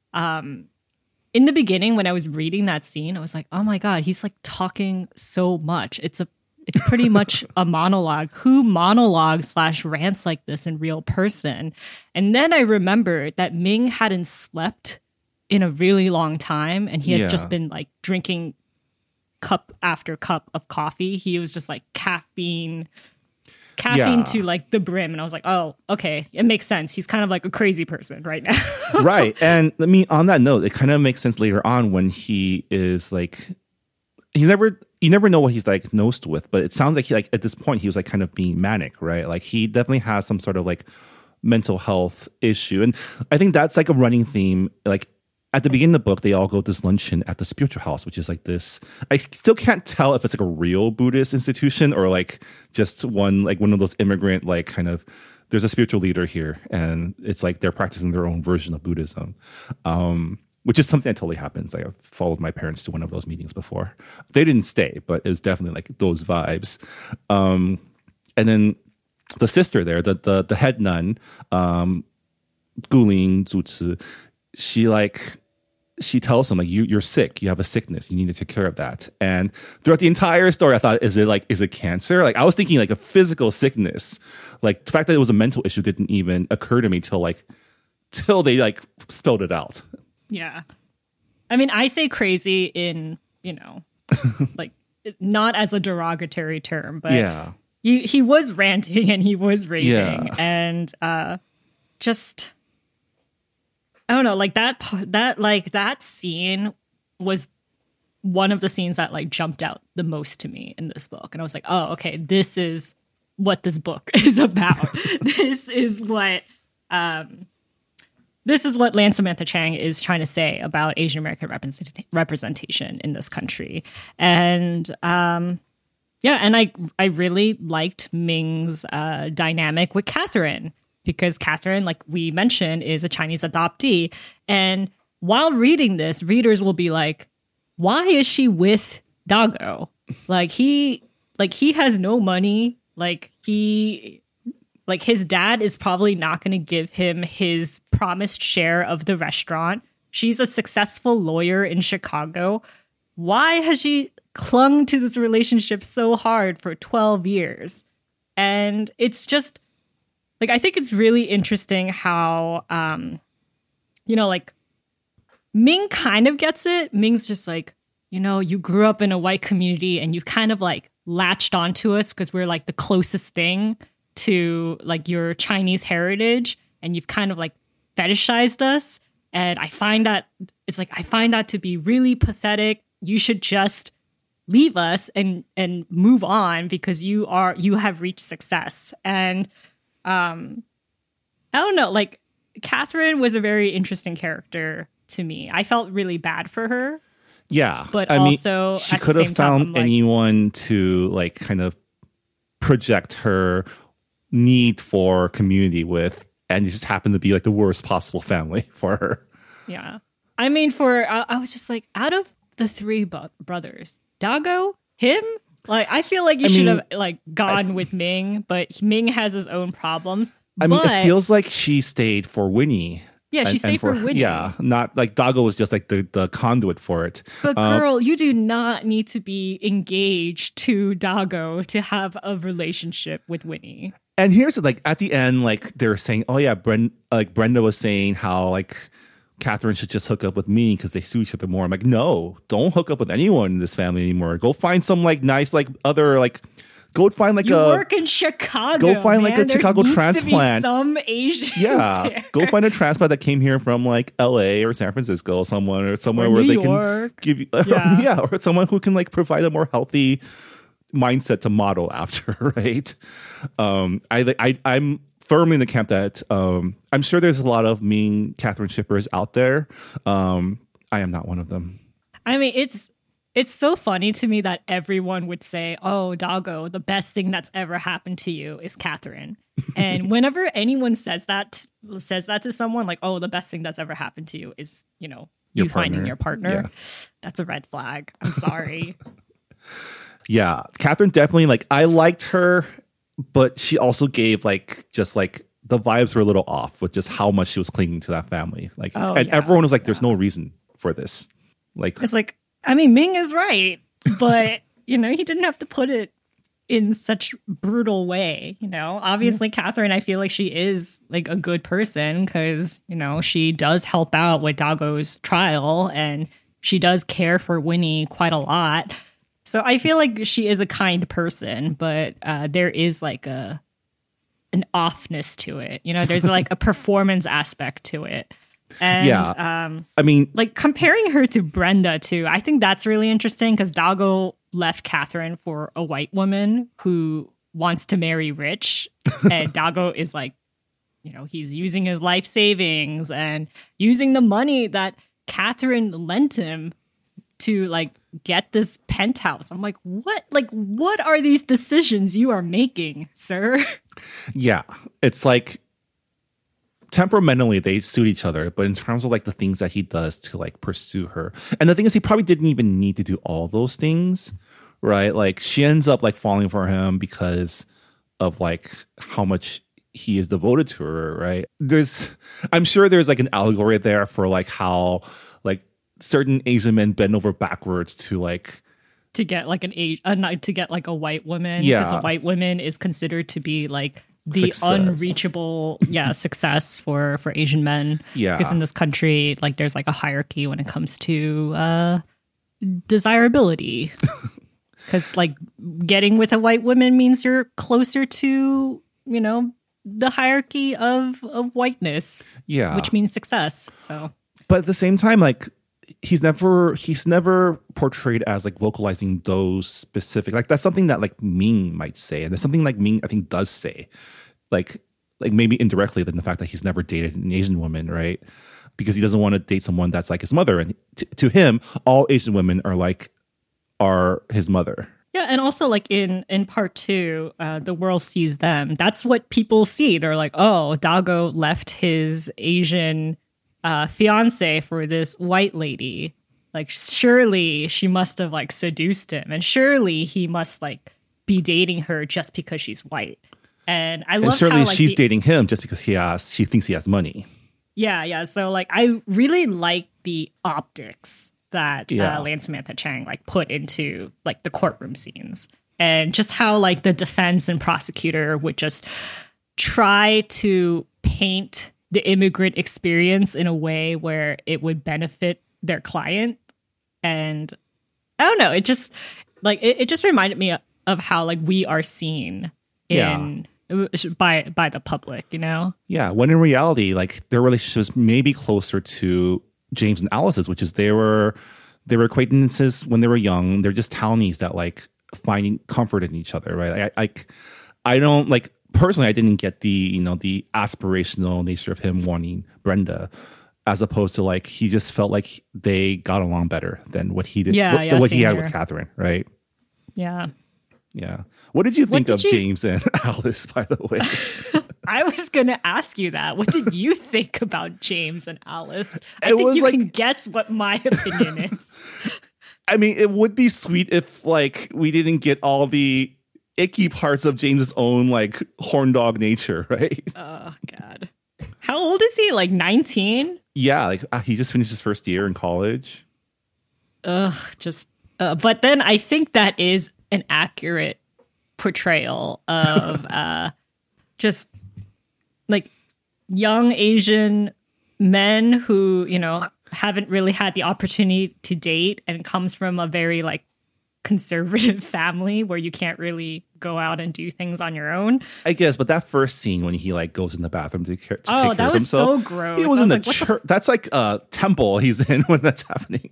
um, in the beginning, when I was reading that scene, I was like, oh my God, he's like talking so much. It's a It's pretty much a monologue. Who monologues slash rants like this in real person? And then I remembered that Ming hadn't slept in a really long time. And he had Yeah. just been like drinking cup after cup of coffee. He was just like caffeine, caffeine Yeah. to like the brim. And I was like, oh, okay. It makes sense. He's kind of like a crazy person right now. Right. And I mean, on that note, it kind of makes sense later on when he is like, he's never, you never know what he's diagnosed with, but it sounds like he like at this point he was like kind of being manic, right? Like he definitely has some sort of like mental health issue. And I think that's like a running theme. Like at the beginning of the book, they all go to this luncheon at the spiritual house, which is like this, I still can't tell if it's like a real Buddhist institution or like just one, like one of those immigrant, like kind of, there's a spiritual leader here and it's like they're practicing their own version of Buddhism. Um, Which is something that totally happens. Like I've followed my parents to one of those meetings before. They didn't stay, but it was definitely like those vibes. Um, and then the sister there, the the, the head nun, um, Guling Zuci, she like she tells him like you you're sick, you have a sickness, you need to take care of that. And throughout the entire story, I thought, is it like is it cancer? Like I was thinking like a physical sickness. Like the fact that it was a mental issue didn't even occur to me till like till they like spelled it out. Yeah. I mean, I say crazy in, you know, like not as a derogatory term, but Yeah. he, he was ranting and he was raving Yeah. and uh, just, I don't know, like that, that, like that scene was one of the scenes that like jumped out the most to me in this book. And I was like, oh, okay, this is what this book is about. This is what, um, This is what Lan Samantha Chang is trying to say about Asian American represent- representation in this country. And um, yeah, and I I really liked Ming's uh, dynamic with Catherine because Catherine, like we mentioned, is a Chinese adoptee. And while reading this, readers will be like, why is she with Dago? Like he like he has no money. Like he Like his dad is probably not going to give him his promised share of the restaurant. She's a successful lawyer in Chicago. Why has she clung to this relationship so hard for twelve years? And it's just like, I think it's really interesting how, um, you know, like Ming kind of gets it. Ming's just like, you know, you grew up in a white community and you kind of like latched onto us because we're like the closest thing to like your Chinese heritage, and you've kind of like fetishized us. And I find that it's like, I find that to be really pathetic. You should just leave us and, and move on because you are, you have reached success. And, um, I don't know, like Catherine was a very interesting character to me. I felt really bad for her. Yeah. But I also mean, she at the could have same time, found I'm like- anyone to like kind of project her need for community with, and it just happened to be like the worst possible family for her. Yeah. I mean, for, I, I was just like, out of the three bu- brothers, Dago, him, like, I feel like you I should mean, have like gone with Ming, but Ming has his own problems. I mean, but it feels like she stayed for Winnie Yeah, she And- stayed and for Winnie. Yeah, not like Dago was just like the, the conduit for it. But Um, girl, you do not need to be engaged to Dago to have a relationship with Winnie. And here's the, like at the end, like they're saying, oh yeah, Bren, like Brenda was saying how like Catherine should just hook up with me because they sue each other more. I'm like, no, don't hook up with anyone in this family anymore. Go find some like nice like other like go find like You a work in Chicago. go find, like, man. a There Chicago needs transplant. To be some Asians yeah, there. go find a transplant that came here from like L A or San Francisco, someone or somewhere Or where New they York. can give you Yeah. yeah, or someone who can like provide a more healthy mindset to model after, right? Um, I I I'm firmly in the camp that um, I'm sure there's a lot of mean Catherine shippers out there. Um, I am not one of them. I mean, it's it's so funny to me that everyone would say, "Oh, Dago, the best thing that's ever happened to you is Catherine." And whenever anyone says that says that to someone, like, "Oh, the best thing that's ever happened to you is, you know, Your you finding partner. your partner," Yeah. that's a red flag. I'm sorry. Yeah, Catherine definitely like I liked her, but she also gave like just like the vibes were a little off with just how much she was clinging to that family. Like, Oh, and yeah. everyone was like, "There's no reason for this." Like, It's like, I mean, Ming is right, but you know, he didn't have to put it in such brutal way. You know, obviously, Catherine, I feel like she is like a good person because you know she does help out with Dago's trial and she does care for Winnie quite a lot. So I feel like she is a kind person, but uh, there is like a an offness to it. You know, there's like a performance aspect to it. And yeah, um, I mean, like comparing her to Brenda too, I think that's really interesting because Dago left Catherine for a white woman who wants to marry rich, and Dago is like, you know, he's using his life savings and using the money that Catherine lent him to like get this penthouse. I'm like, what? Like, what are these decisions you are making, sir? yeah, it's like temperamentally they suit each other, but in terms of like the things that he does to like pursue her, and the thing is, he probably didn't even need to do all those things, right? Like she ends up like falling for him because of like how much he is devoted to her, right? There's, I'm sure there's like an allegory there for like how like certain Asian men bend over backwards to like to get like an age, uh, not to get like a white woman, Yeah. because a white woman is considered to be like the Success. unreachable, yeah, success for for Asian men. Yeah. because in this country, like there's like a hierarchy when it comes to uh, desirability. Because like getting with a white woman means you're closer to, you know, the hierarchy of of whiteness, yeah, which means success. So but at the same time, like he's never he's never portrayed as like vocalizing those specific, like that's something that like Ming might say, and there's something like Ming I think does say, like like maybe indirectly, than the fact that he's never dated an Asian woman, right? Because he doesn't want to date someone that's like his mother, and t- to him, all Asian women are like are his mother. yeah, and also like in in part two, uh, the world sees them. That's what people see. They're like, oh, Dago left his Asian uh, fiance for this white lady. Like, surely she must have like seduced him, and surely he must like be dating her just because she's white. And I And love surely how like she's the- dating him just because he has she thinks he has money. Yeah, yeah. So like I really like the optics that Yeah. uh, Lance Samantha Chang like put into like the courtroom scenes, and just how like the defense and prosecutor would just try to paint the immigrant experience in a way where it would benefit their client. And I don't know, it just like it, it just reminded me of how like we are seen in by by the public, you know? Yeah, when in reality, like their relationship was maybe closer to James and Alice's, which is they were they were acquaintances when they were young. They're just townies that like finding comfort in each other, right? I, I I don't like personally. I didn't get the you know the aspirational nature of him wanting Brenda, as opposed to like he just felt like they got along better than what he did. Yeah, what, yeah, what he same had here. with Catherine, right? Yeah. Yeah. What did you think did of you- James and Alice? By the way. I was going to ask you that. What did you think about James and Alice? I It think was you like- can guess what my opinion is. I mean, it would be sweet if like we didn't get all the icky parts of James's own like horn dog nature, right? Oh, God. How old is he? Like nineteen? Yeah, like uh, he just finished his first year in college. Ugh, just. Uh, but then I think that is an accurate portrayal of uh, just like young Asian men who, you know, haven't really had the opportunity to date and comes from a very like conservative family where you can't really go out and do things on your own. I guess, but that first scene when he like goes in the bathroom to, to oh, take that care of was himself, so gross. he was I in was the like, church. That's like a temple he's in when that's happening.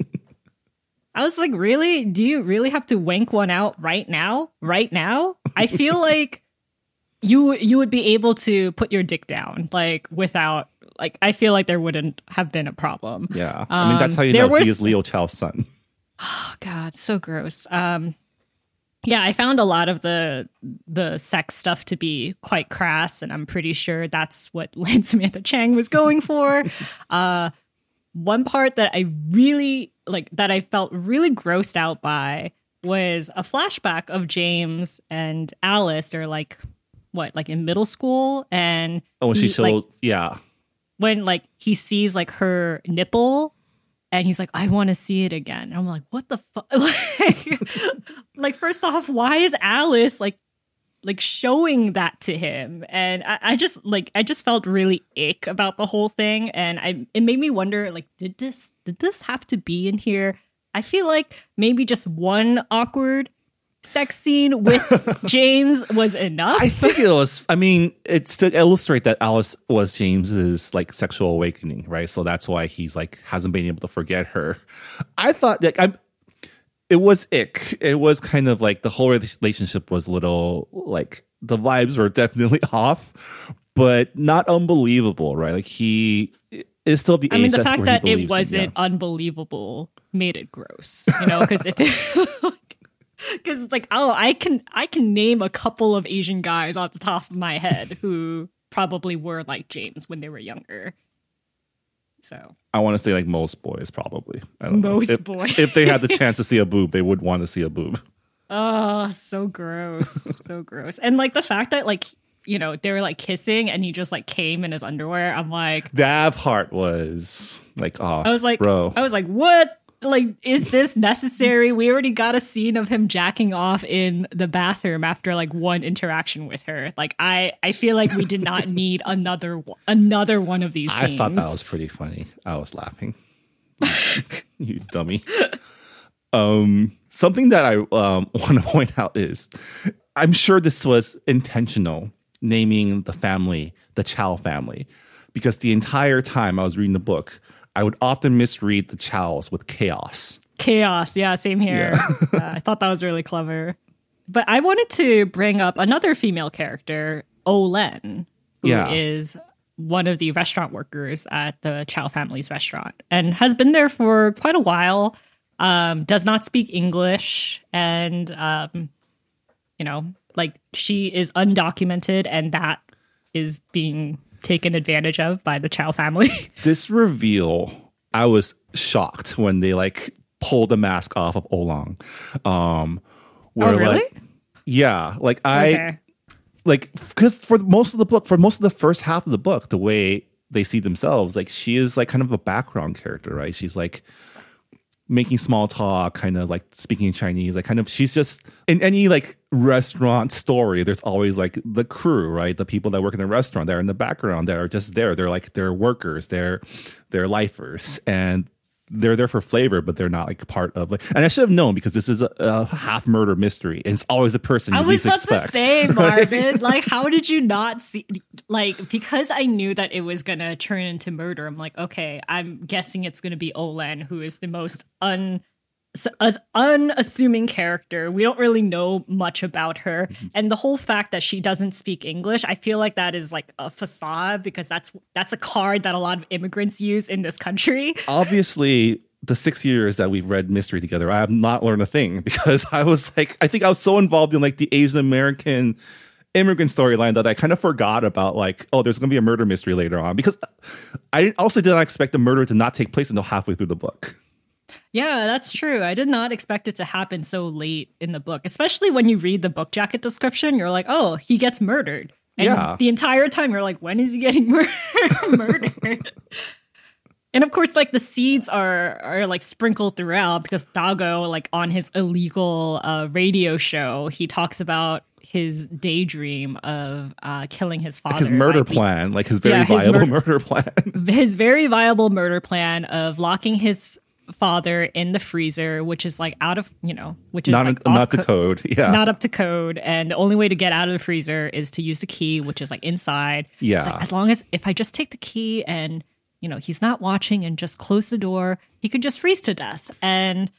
I was like, really? Do you really have to wank one out right now? Right now? I feel like you you would be able to put your dick down like without like I feel like there wouldn't have been a problem. Yeah, I mean that's how you there know was- he is Leo Chow's son. Oh God, so gross. Um, yeah, I found a lot of the the sex stuff to be quite crass, and I'm pretty sure that's what Lin Samantha Chang was going for. uh, one part that I really like that I felt really grossed out by was a flashback of James and Alice. They're like what, like in middle school, and Oh, when she he, showed, like, yeah. when like he sees like her nipple and he's like, I want to see it again. And I'm like, what the fuck? like, like, first off, why is Alice like like showing that to him? And I, I just like I just felt really ick about the whole thing. And I it made me wonder, like, did this did this have to be in here? I feel like maybe just one awkward sex scene with James was enough. I think it was. I mean, it's to illustrate that Alice was James's like sexual awakening, right? So that's why he's like hasn't been able to forget her. I thought that I'm. It was ick. It was kind of like the whole relationship was a little like the vibes were definitely off, but not unbelievable, right? Like he is still the. I mean, age the that, fact where that he it believes in, wasn't yeah. unbelievable made it gross, you know, because if it. Because it's like, oh, I can I can name a couple of Asian guys off the top of my head who probably were like James when they were younger. So I want to say like most boys probably. I don't most know. If, boys, if they had the chance to see a boob, they would want to see a boob. Oh, so gross, so gross, and like the fact that like you know they were like kissing and he just like came in his underwear. I'm like, That part was like, oh, I was like, bro, I was like, what? Like, is this necessary? We already got a scene of him jacking off in the bathroom after like one interaction with her. Like, I, I feel like we did not need another another one of these scenes. I thought that was pretty funny. I was laughing. You dummy. Um, something that I um, want to point out is, I'm sure this was intentional, naming the family the Chow family, because the entire time I was reading the book, I would often misread the Chows with chaos. Chaos, yeah, same here. uh, I thought that was really clever. But I wanted to bring up another female character, Olen, who Yeah. is one of the restaurant workers at the Chow family's restaurant and has been there for quite a while, um, does not speak English, and, um, you know, like she is undocumented, and that is being taken advantage of by the Chow family. This reveal, I was shocked when they like pulled the mask off of Oolong. Um, where, Oh, really? Like, yeah, like I Okay. like because for most of the book, for most of the first half of the book, the way they see themselves, like she is like kind of a background character, right? She's like making small talk, kind of like speaking Chinese, like kind of she's just in any like restaurant story, there's always like the crew, right? The people that work in the restaurant, they're in the background, that are just there. They're like they're workers, they're they're lifers, and they're there for flavor, but they're not like part of like. And I should have known because this is a, a half murder mystery, and it's always the person you I was least about expect. to say, Marvin, like, how did you not see? Like, because I knew that it was gonna turn into murder. I'm like, okay, I'm guessing it's gonna be Olen, who is the most un as unassuming character. We don't really know much about her, and the whole fact that she doesn't speak English, I feel like that is like a facade, because that's that's a card that a lot of immigrants use in this country. Obviously, the six years that we've read mystery together, I have not learned a thing, because I was like, I think I was so involved in like the Asian American immigrant storyline that I kind of forgot about like, oh, there's going to be a murder mystery later on, because I also did not expect the murder to not take place until halfway through the book. Yeah, that's true. I did not expect it to happen so late in the book, especially when you read the book jacket description. You're like, oh, he gets murdered. And Yeah. the entire time you're like, when is he getting mur- murdered? And of course, like the seeds are are like sprinkled throughout because Dago, like on his illegal uh, radio show, he talks about his daydream of uh, killing his father. His murder by be- plan, like his very Yeah, his viable mur- murder plan. his very viable murder plan of locking his father in the freezer, which is like out of, you know, which is not like not off the co- code. Yeah. not up to code. And the only way to get out of the freezer is to use the key, which is like inside. Yeah. It's like, as long as if I just take the key and, you know, he's not watching and just close the door, he could just freeze to death. And,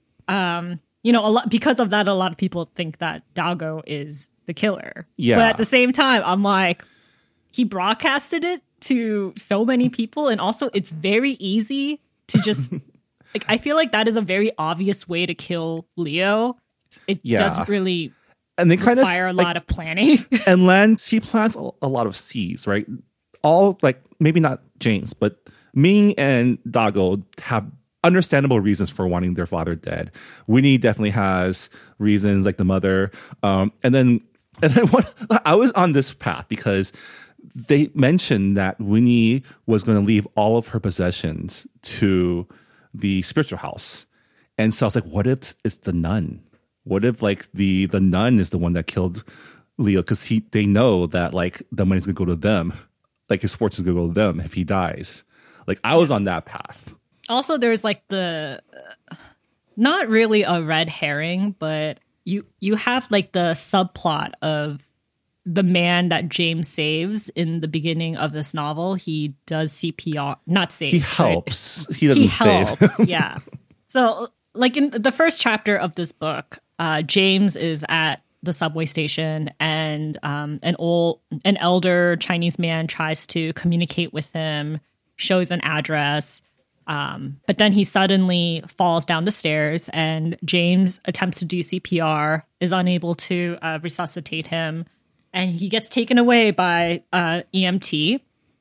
um, you know, a lot because of that, a lot of people think that Dago is the killer. Yeah. But at the same time, I'm like, he broadcasted it to so many people. And also, it's very easy to just, like, I feel like that is a very obvious way to kill Leo. It Yeah. doesn't really and they kind of require a lot of planning. and Lan, she plants a, a lot of seeds, right? All like maybe not James, but Ming and Dago have understandable reasons for wanting their father dead. Winnie definitely has reasons, like the mother. Um, and then and then what I was on this path because they mentioned that Winnie was going to leave all of her possessions to the spiritual house. And so I was like, what if it's the nun? What if like the the nun is the one that killed Leo? Because he they know that like the money's gonna go to them, like his fortune's gonna go to them if he dies. Like I was on that path. Also, there's like the uh, not really a red herring, but you you have like the subplot of the man that James saves in the beginning of this novel. He does C P R, not saves. He but helps. He doesn't he save. helps. Yeah. So, like in the first chapter of this book, uh, James is at the subway station, and um, an old, an elder Chinese man tries to communicate with him, shows an address, um, but then he suddenly falls down the stairs, and James attempts to do C P R, is unable to uh, resuscitate him, and he gets taken away by uh, E M T.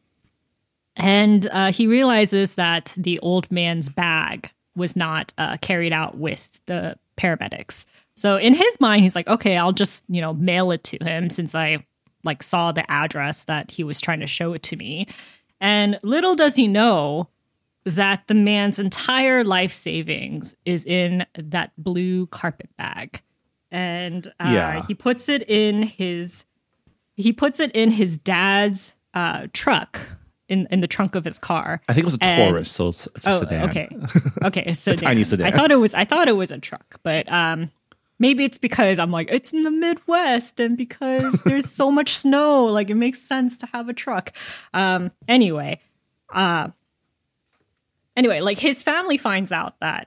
And uh, he realizes that the old man's bag was not uh, carried out with the paramedics. So in his mind, he's like, okay, I'll just, you know, mail it to him since I like saw the address that he was trying to show it to me. And little does he know that the man's entire life savings is in that blue carpet bag. And uh, Yeah. he puts it in his, he puts it in his dad's uh, truck. In, in the trunk of his car. I think it was a And- Taurus, so it's, it's a Oh, sedan. okay, okay, so tiny sedan. I thought it was. I thought it was a truck, but um, maybe it's because I'm like it's in the Midwest, and because there's so much snow, like it makes sense to have a truck. Um, anyway, uh, anyway, like his family finds out that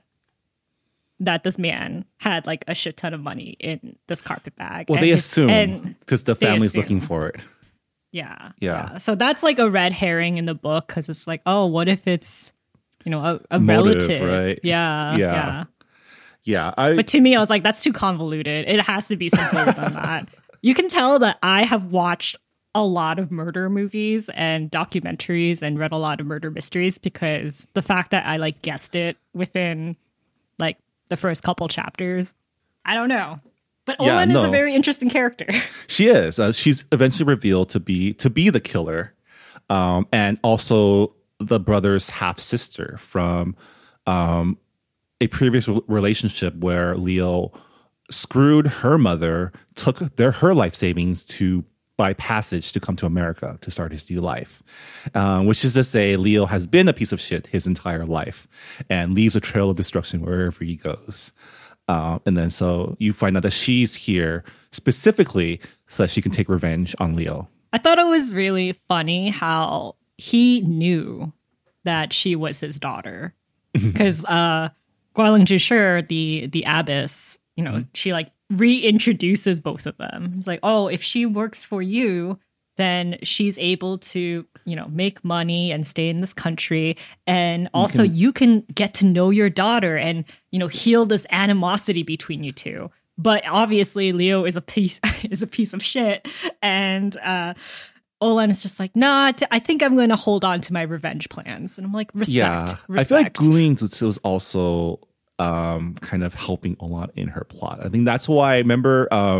that this man had like a shit ton of money in this carpet bag. Well, and they his- assume and because the they family's assume. looking for it. Yeah, Yeah. So that's like a red herring in the book because it's like, oh, what if it's, you know, a, a Motive, relative, right? Yeah, Yeah. yeah. Yeah, I But to me, I was like, that's too convoluted. It has to be simpler than that. You can tell that I have watched a lot of murder movies and documentaries and read a lot of murder mysteries because the fact that I like guessed it within like the first couple chapters, I don't know. But Yeah, Olin is a no. very interesting character. She is. Uh, she's eventually revealed to be to be the killer, um, and also the brother's half sister from um, a previous re- relationship where Leo screwed her mother, took their her life savings to buy passage to come to America to start his new life. Um, which is to say, Leo has been a piece of shit his entire life and leaves a trail of destruction wherever he goes. Uh, and then so you find out that she's here specifically so that she can take revenge on Leo. I thought it was really funny how he knew that she was his daughter because uh, Gualing Zhisher, the the abbess, you know, she like reintroduces both of them. It's like, oh, if she works for you, then she's able to, you know, make money and stay in this country. And also you can get to know your daughter and, you know, heal this animosity between you two. But obviously Leo is a piece is a piece of shit. And uh Olan is just like, nah, I, th- I think I'm going to hold on to my revenge plans. And I'm like, respect, Yeah, respect. I feel like Guling was also um, kind of helping a lot in her plot. I think that's why I remember um,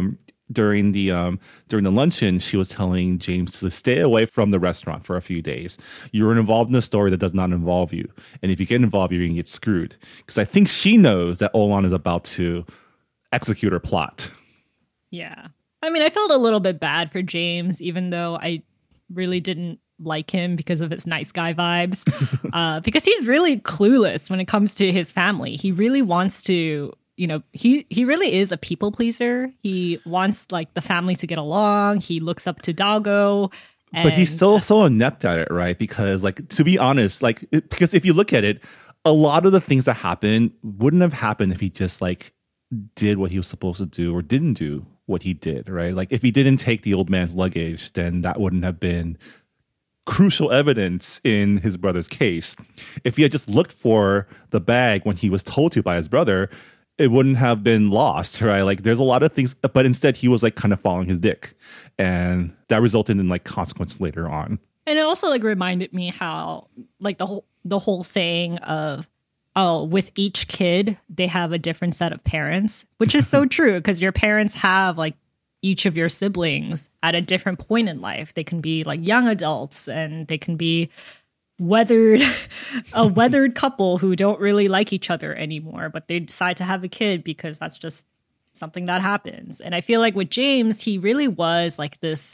during the um during the luncheon, she was telling James to stay away from the restaurant for a few days. You're involved in a story that does not involve you, and if you get involved, you're gonna get screwed. Because I think she knows that Olan is about to execute her plot. Yeah. I mean, I felt a little bit bad for James, even though I really didn't like him because of his nice guy vibes. uh, because he's really clueless when it comes to his family. He really wants to, you know, he, he really is a people pleaser. He wants like the family to get along. He looks up to Dago. And, but he's still so inept at it, right? Because like, to be honest, like, it, because if you look at it, a lot of the things that happen wouldn't have happened if he just like did what he was supposed to do or didn't do what he did, right? Like if he didn't take the old man's luggage, then that wouldn't have been crucial evidence in his brother's case. If he had just looked for the bag when he was told to by his brother, it wouldn't have been lost, right? Like there's a lot of things, but instead he was like kind of following his dick, and that resulted in like consequences later on. And it also like reminded me how like the whole the whole saying of, oh, with each kid, they have a different set of parents, which is so true because your parents have like each of your siblings at a different point in life. They can be like young adults and they can be weathered, a weathered couple who don't really like each other anymore, but they decide to have a kid because that's just something that happens. And I feel like with James, he really was like this.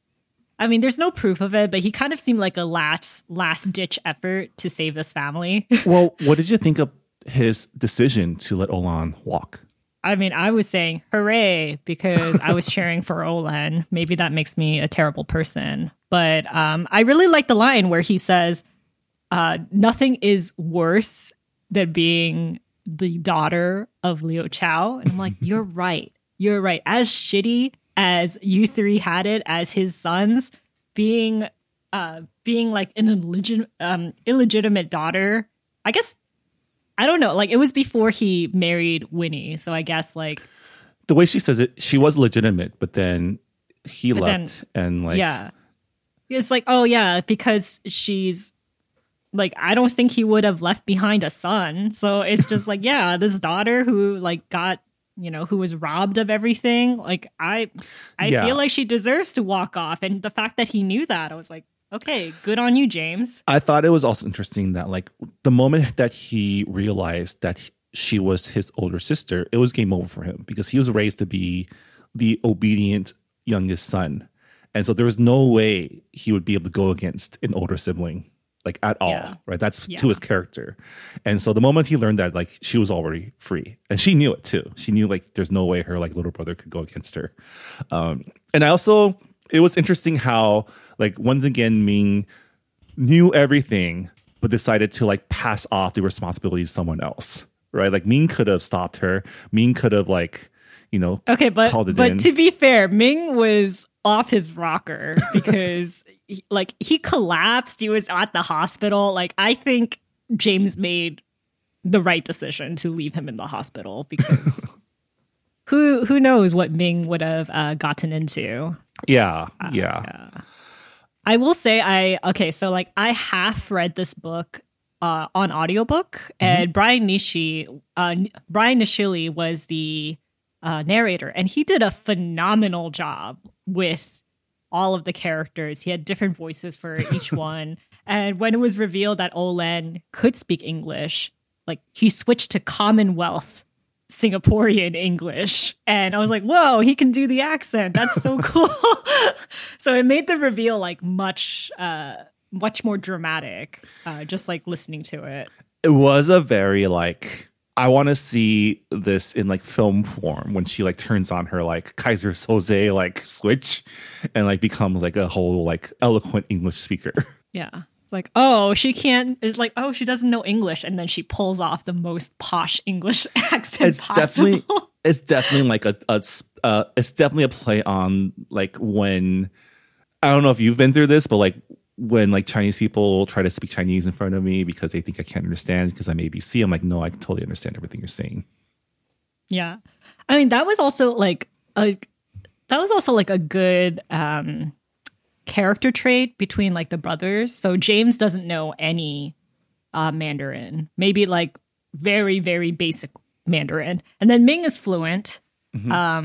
I mean, there's no proof of it, but he kind of seemed like a last last ditch effort to save this family. Well, what did you think of his decision to let Olan walk? I mean, I was saying hooray because I was cheering for Olan. Maybe that makes me a terrible person. But um, I really like the line where he says, uh, nothing is worse than being the daughter of Liu Chao. And I'm like, you're right. You're right. As shitty as you three had it as his sons, being uh, being like an illegit- um, illegitimate daughter. I guess, I don't know. Like it was before he married Winnie. So I guess like. The way she says it, she was legitimate, but then he but left then, and like. Yeah. It's like, oh yeah, because she's like, I don't think he would have left behind a son. So it's just like, yeah, this daughter who like got, you know, who was robbed of everything. Like I, I Yeah. feel like she deserves to walk off. And the fact that he knew that, I was like, okay, good on you, James. I thought it was also interesting that like the moment that he realized that she was his older sister, it was game over for him because he was raised to be the obedient youngest son. And so there was no way he would be able to go against an older sibling. Like at all, Yeah. right? That's Yeah. to his character. And so the moment he learned that, like she was already free, and she knew it too. She knew like there's no way her like little brother could go against her. Um, and I also, it was interesting how like once again Ming knew everything, but decided to like pass off the responsibility to someone else, right? Like Ming could have stopped her. Ming could have like, you know, Okay, but called it but in. to be fair, Ming was off his rocker because he, like he collapsed. He was at the hospital. Like I think James made the right decision to leave him in the hospital because who who knows what Ming would have uh, gotten into. Yeah, yeah. I will say I okay, so like I half read this book uh, on audiobook, and Brian Nishi, uh, Brian Nishili was the uh, narrator, and he did a phenomenal job with all of the characters. He had different voices for each one, and when it was revealed that Olan could speak English, like he switched to Commonwealth Singaporean English, and I was like, whoa, he can do the accent. That's so cool. So it made the reveal like much uh much more dramatic, uh just like listening to it. It was a very like, I want to see this in like film form when she like turns on her like Kaiser Soze like switch and like becomes like a whole like eloquent English speaker. Yeah. Like, oh, she can't, it's like, oh, she doesn't know English, and then she pulls off the most posh English accent It's possible. definitely it's definitely like a, a uh, it's definitely a play on like when, I don't know if you've been through this, but like when like Chinese people try to speak Chinese in front of me because they think I can't understand because I'm A B C, I'm like, no, I can totally understand everything you're saying. Yeah. I mean, that was also like a that was also like a good um character trait between like the brothers. So James doesn't know any uh Mandarin, maybe like very very basic Mandarin, and then Ming is fluent. Mm-hmm. Um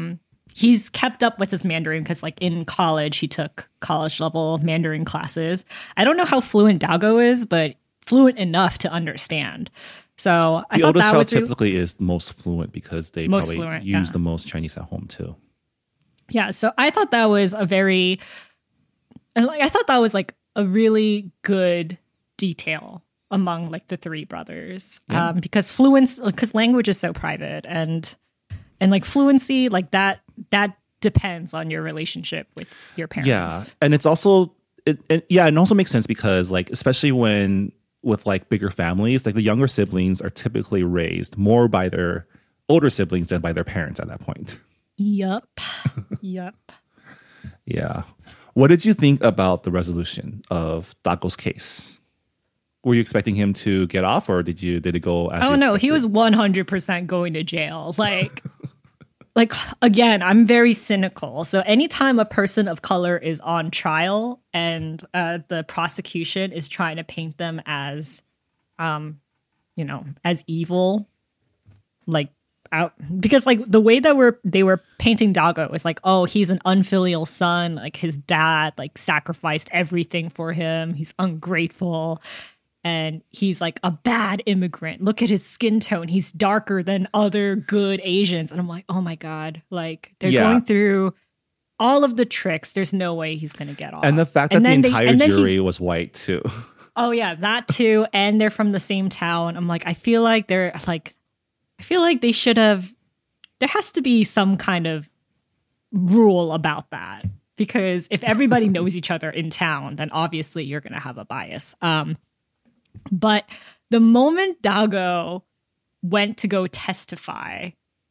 he's kept up with his Mandarin because, like, in college, he took college level Mandarin classes. I don't know how fluent Dago is, but fluent enough to understand. So I the thought oldest that child was typically is most fluent because they Most probably fluent, use yeah. the most Chinese at home too. yeah. So I thought that was a very, and like I thought that was like a really good detail among like the three brothers, Yeah. um, because fluency, because language is so private, and and like fluency, like that that depends on your relationship with your parents. Yeah, and it's also it, it yeah, it also makes sense because like especially when with like bigger families, like the younger siblings are typically raised more by their older siblings than by their parents at that point. Yup. Yup. Yeah. What did you think about the resolution of Dago's case? Were you expecting him to get off, or did you did it go as Oh you no, he expected? was one hundred percent going to jail. Like, like again, I'm very cynical. So anytime a person of color is on trial and uh, the prosecution is trying to paint them as, um, you know, as evil, like out because like the way that we're they were painting Dago was like, oh, he's an unfilial son. Like his dad like sacrificed everything for him. He's ungrateful. And he's like a bad immigrant. Look at his skin tone. He's darker than other good Asians. And I'm like, oh my God. Like they're Yeah. going through all of the tricks. There's no way he's going to get off. And the fact that And the then they- entire and then he- jury was white too. Oh yeah, that too. And they're from the same town. I'm like, I feel like they're like, I feel like they should have, there has to be some kind of rule about that. Because if everybody knows each other in town, then obviously you're going to have a bias. Um, But the moment Dago went to go testify,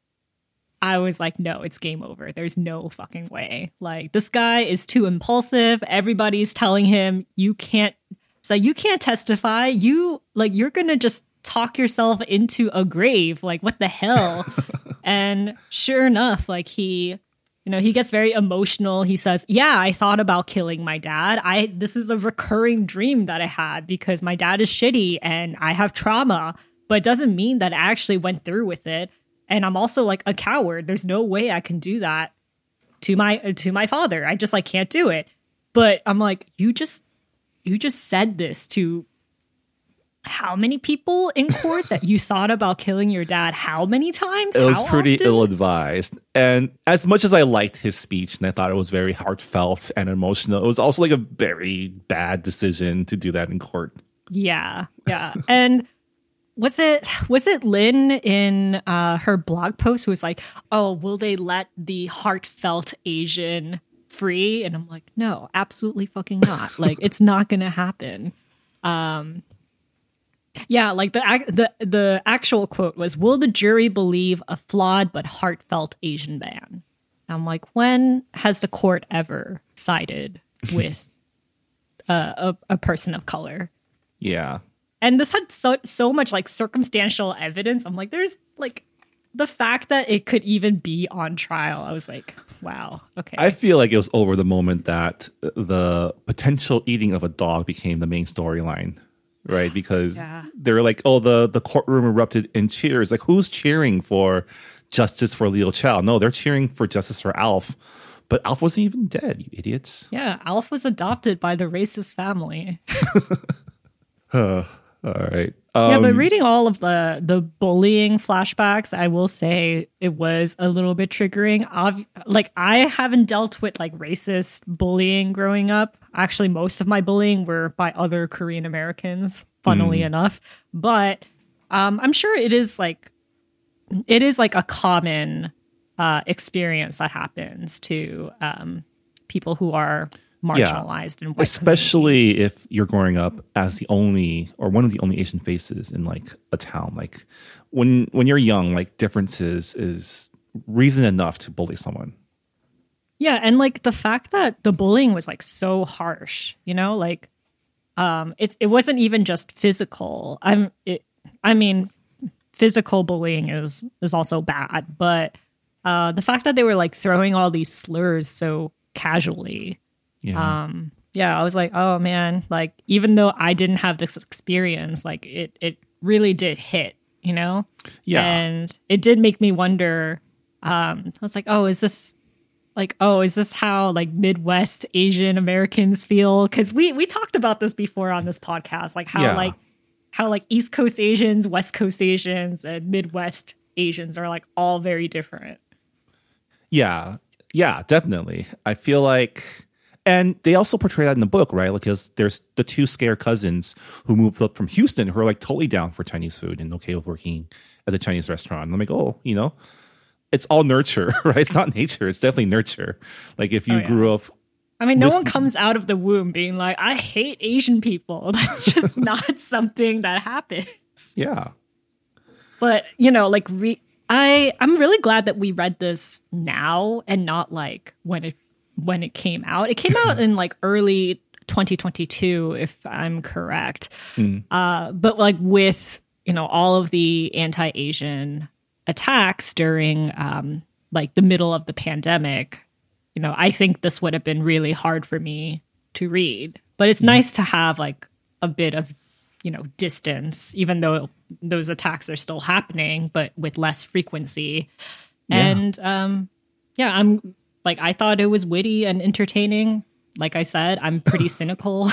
I was like, no, it's game over. There's no fucking way. Like, this guy is too impulsive. Everybody's telling him, you can't, so you can't testify. You, like, you're going to just talk yourself into a grave. Like, what the hell? And sure enough, like, he... You know, he gets very emotional. He says, yeah, I thought about killing my dad. I this is a recurring dream that I had because my dad is shitty and I have trauma, but it doesn't mean that I actually went through with it. And I'm also like a coward. There's no way I can do that to my to my father. I just like can't do it. But I'm like, you just you just said this to how many people in court that you thought about killing your dad? How many times? It was How pretty often? ill-advised. And as much as I liked his speech and I thought it was very heartfelt and emotional, it was also like a very bad decision to do that in court. Yeah, yeah. And was it was it Lynn in uh, her blog post who was like, oh, will they let the heartfelt Asian free? And I'm like, no, absolutely fucking not. Like, it's not gonna happen. Um Yeah, like the ac- the the actual quote was, "Will the jury believe a flawed but heartfelt Asian man?" I'm like, when has the court ever sided with uh, a a person of color? Yeah. And this had so so much like circumstantial evidence. I'm like, there's like the fact that it could even be on trial. I was like, wow, okay. I feel like it was over the moment that the potential eating of a dog became the main storyline. Right, because Yeah. they were like, "Oh, the the courtroom erupted in cheers." Like, who's cheering for justice for Leo Chow? No, they're cheering for justice for Alf. But Alf wasn't even dead, you idiots. Yeah, Alf was adopted by the racist family. All right. Yeah, Um, but reading all of the the bullying flashbacks, I will say it was a little bit triggering. Ob- like I haven't dealt with like racist bullying growing up. Actually, most of my bullying were by other Korean Americans, funnily Mm. enough. But um, I'm sure it is like it is like a common uh, experience that happens to um, people who are marginalized and white especially communities. if you're growing up as the only or one of the only Asian faces in like a town. Like when when you're young, like differences is reason enough to bully someone. Yeah, and like the fact that the bullying was like so harsh, you know, like um it it wasn't even just physical. I'm it I mean physical bullying is is also bad, but uh the fact that they were like throwing all these slurs so casually. Yeah. Um yeah, I was like, "Oh man, like even though I didn't have this experience, like it it really did hit, you know?" Yeah. And it did make me wonder um I was like, "Oh, is this like, oh, is this how like Midwest Asian Americans feel? Because we we talked about this before on this podcast, like how Yeah. like how like East Coast Asians, West Coast Asians, and Midwest Asians are like all very different. Yeah, yeah, definitely. I feel like, and they also portray that in the book, right? Because there's the two scare cousins who moved up from Houston who are like totally down for Chinese food and okay with working at the Chinese restaurant. And I'm like, oh, you know, it's all nurture, right? It's not nature. It's definitely nurture. Like if you Oh, yeah. grew up, I mean, no Listen- one comes out of the womb being like, I hate Asian people. That's just not something that happens. yeah, But, you know, like re- I I'm really glad that we read this now and not like when it when it came out. It came out in like early twenty twenty-two, if I'm correct. Uh, but like with, you know, all of the anti-Asian attacks during um, like the middle of the pandemic, you know, I think this would have been really hard for me to read. But it's nice to have like a bit of, you know, distance, even though those attacks are still happening, but with less frequency. And um, yeah, I'm like, I thought it was witty and entertaining. Like I said, I'm pretty cynical.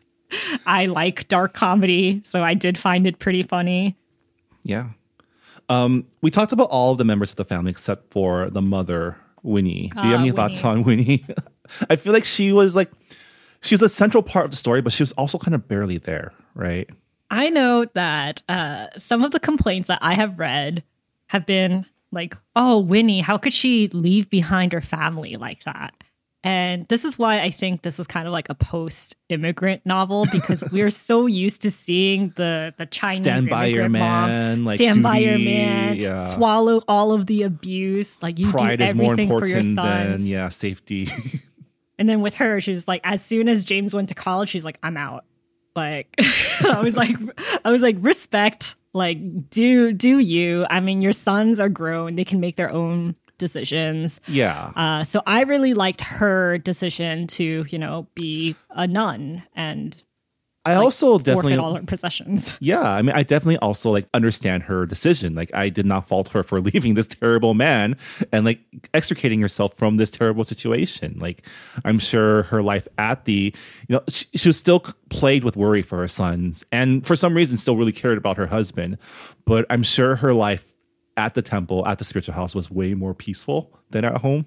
I like dark comedy, so I did find it pretty funny. yeah. Um, we talked about all of the members of the family except for the mother, Winnie. Do you have Ah, any Winnie. thoughts on Winnie? I feel like she was like, she's a central part of the story, but she was also kind of barely there, right? I know that uh, some of the complaints that I have read have been like, oh, Winnie, how could she leave behind her family like that? And this is why I think this is kind of like a post-immigrant novel, because we're so used to seeing the the Chinese Stand by your immigrant man, mom like stand by your duty, man, yeah. swallow all of the abuse, like you Pride do is more everything for your important than, sons. yeah, safety. And then with her, she was like, as soon as James went to college, she's like, I'm out. Like, I was like, I was like, respect, like, do, do you, I mean, your sons are grown. They can make their own decisions. yeah. Uh, so I really liked her decision to, you know, be a nun and I also forfeit definitely, all her possessions. yeah, I mean, I definitely also like understand her decision. Like, I did not fault her for leaving this terrible man and like extricating herself from this terrible situation. Like, I'm sure her life at the, you know, she, she was still plagued with worry for her sons and for some reason still really cared about her husband. But I'm sure her life at the temple, at the spiritual house was way more peaceful than at home.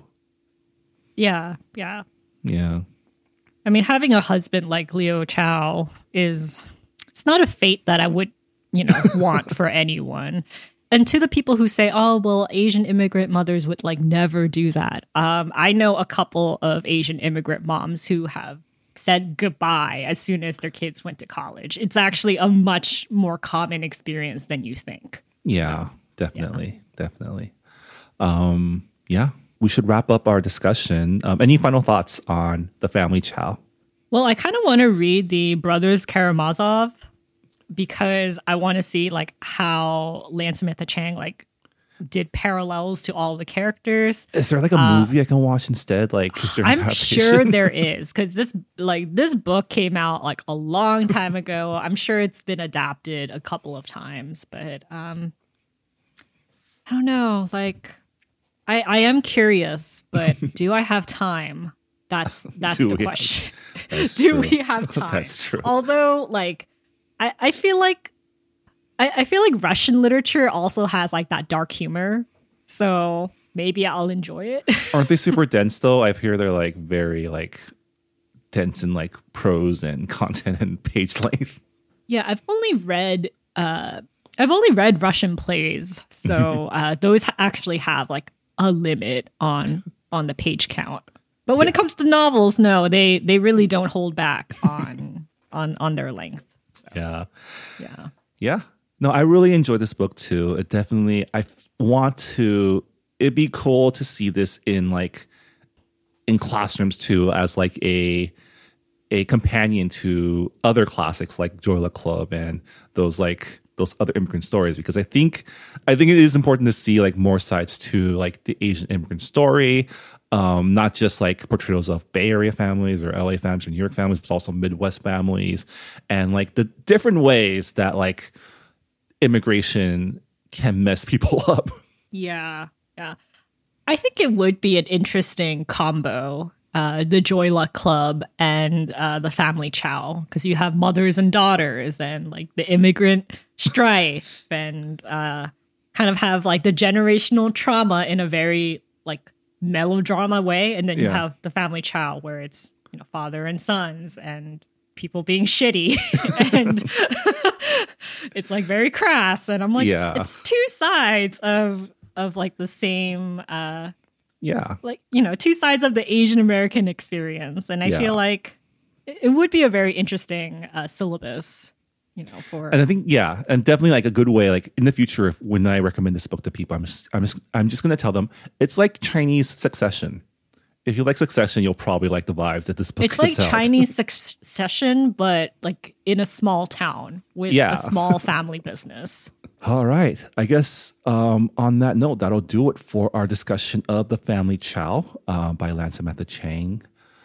Yeah, yeah. Yeah. I mean, having a husband like Leo Chow is, it's not a fate that I would, you know, want for anyone. And to the people who say, oh, well, Asian immigrant mothers would like never do that. Um, I know a couple of Asian immigrant moms who have said goodbye as soon as their kids went to college. It's actually a much more common experience than you think. Yeah, definitely. Definitely. Um, yeah. We should wrap up our discussion. Um, any final thoughts on the family Chow? Well, I kind of want to read the Brothers Karamazov because I want to see like how Lance Samantha Chang like did parallels to all the characters. Is there like a movie I can watch instead? Like, is there an I'm adaptation? sure there is because this like this book came out like a long time ago. I'm sure it's been adapted a couple of times, but um, I don't know. Like, I I am curious, but do I have time? That's that's Do the we have- question. That's Do true. we have time? That's true. Although, like, I, I feel like I, I feel like Russian literature also has like that dark humor. So maybe I'll enjoy it. Aren't they super dense though? I hear they're like very like dense in like prose and content and page length. Yeah, I've only read uh I've only read Russian plays. So uh those ha- actually have like a limit on on the page count. But when it comes to novels, no, they they really don't hold back on on on their length. So, Yeah. yeah. Yeah. No, I really enjoyed this book too. It definitely, I f- want to, it'd be cool to see this in like, in classrooms too, as like a, a companion to other classics like Joy Luck Club and those like, those other immigrant stories, because I think, I think it is important to see like more sides to like the Asian immigrant story. Um, not just like portrayals of Bay Area families or L A families or New York families, but also Midwest families and like the different ways that like immigration can mess people up. Yeah. Yeah. I think it would be an interesting combo, uh, the Joy Luck Club and uh, the Family Chow, because you have mothers and daughters and like the immigrant strife and uh, kind of have like the generational trauma in a very like melodrama way. And then you Yeah. have the Family Chow where it's, you know, father and sons and people being shitty and it's like very crass. And I'm like, Yeah. it's two sides of of like the same uh Yeah. like, you know, two sides of the Asian American experience. And I Yeah. feel like it it would be a very interesting uh, syllabus, you know, for And I think, yeah, and definitely like a good way, like in the future, if when I recommend this book to people, I'm just, I'm just, I'm just going to tell them it's like Chinese Succession. If you like Succession, you'll probably like the vibes that this book it's like gives out. Chinese Succession, but like in a small town with Yeah. a small family business. All right. I guess um, on that note, that'll do it for our discussion of The Family Chow uh, by Lance Samantha Chang.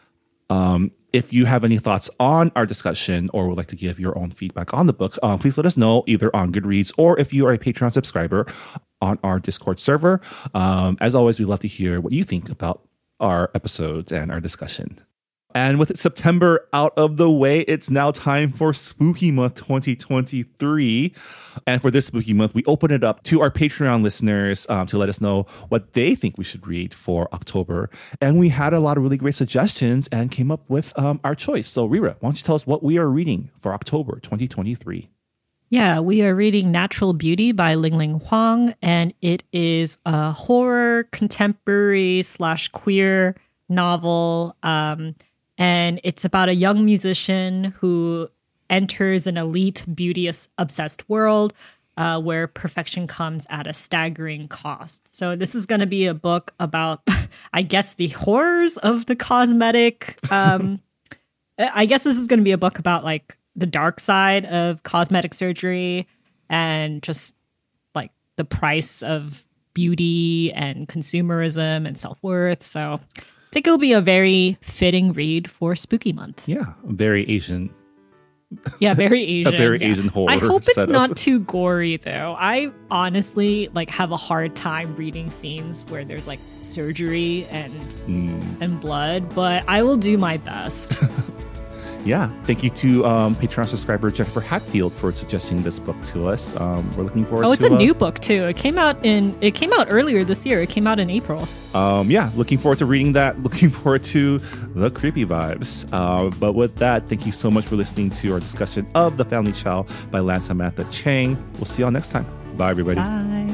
Um, if you have any thoughts on our discussion or would like to give your own feedback on the book, uh, please let us know either on Goodreads or if you are a Patreon subscriber on our Discord server. Um, as always, we'd love to hear what you think about our episodes and our discussion. And with September out of the way, it's now time for Spooky Month twenty twenty-three. And for this Spooky Month, we open it up to our Patreon listeners um, to let us know what they think we should read for October. And we had a lot of really great suggestions and came up with um, our choice. So Rira, why don't you tell us what we are reading for October twenty twenty-three? Yeah, we are reading Natural Beauty by Ling-Ling Huang, and it is a horror, contemporary slash queer novel. Um, and it's about a young musician who enters an elite, beauty-obsessed world uh, where perfection comes at a staggering cost. So this is going to be a book about, I guess, the horrors of the cosmetic. Um, I guess this is going to be a book about, like, the dark side of cosmetic surgery and just like the price of beauty and consumerism and self-worth. So I think it'll be a very fitting read for Spooky Month. Yeah, very Asian. Yeah, very Asian. A very yeah. Asian horror I hope it's setup. not too gory though. I honestly like have a hard time reading scenes where there's like surgery and Mm. and blood, but I will do my best. Yeah, thank you to um, Patreon subscriber Jennifer Hatfield for suggesting this book to us. Um, we're looking forward. Oh, it's to a uh, new book too. It came out in it came out earlier this year. It came out in April. Um, yeah, looking forward to reading that. Looking forward to the creepy vibes. Uh, but with that, thank you so much for listening to our discussion of The Family Chow by Lance Samantha Chang. We'll see y'all next time. Bye, everybody. Bye.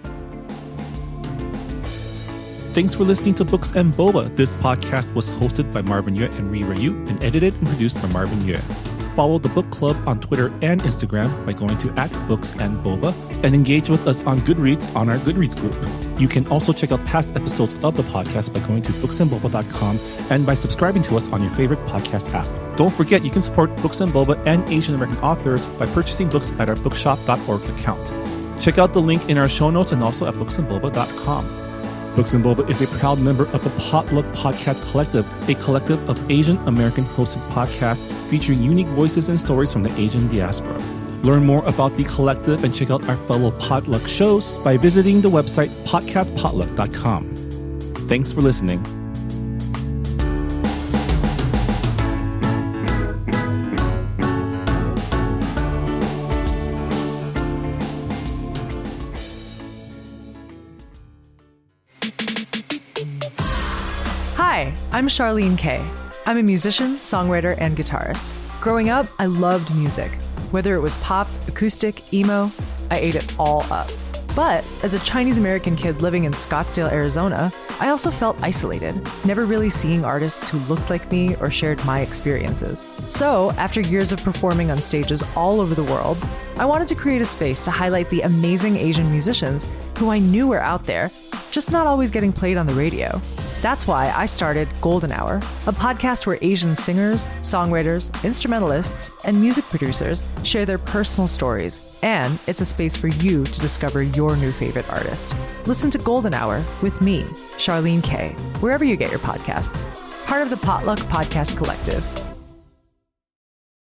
Thanks for listening to Books and Boba. This podcast was hosted by Marvin Yue and Rira Yu and edited and produced by Marvin Yue. Follow the book club on Twitter and Instagram by going to at Books and Boba and engage with us on Goodreads on our Goodreads group. You can also check out past episodes of the podcast by going to books and boba dot com and by subscribing to us on your favorite podcast app. Don't forget, you can support Books and Boba and Asian American authors by purchasing books at our bookshop dot org account. Check out the link in our show notes and also at books and boba dot com. Books and Boba is a proud member of the Potluck Podcast Collective, a collective of Asian American hosted podcasts featuring unique voices and stories from the Asian diaspora. Learn more about the collective and check out our fellow Potluck shows by visiting the website podcast potluck dot com. Thanks for listening. Hi, I'm Charlene Kay. I'm a musician, songwriter, and guitarist. Growing up, I loved music. Whether it was pop, acoustic, emo, I ate it all up. But as a Chinese American kid living in Scottsdale, Arizona, I also felt isolated, never really seeing artists who looked like me or shared my experiences. So, after years of performing on stages all over the world, I wanted to create a space to highlight the amazing Asian musicians who I knew were out there, just not always getting played on the radio. That's why I started Golden Hour, a podcast where Asian singers, songwriters, instrumentalists, and music producers share their personal stories, and it's a space for you to discover your new favorite artist. Listen to Golden Hour with me, Charlene Kay, wherever you get your podcasts. Part of the Potluck Podcast Collective.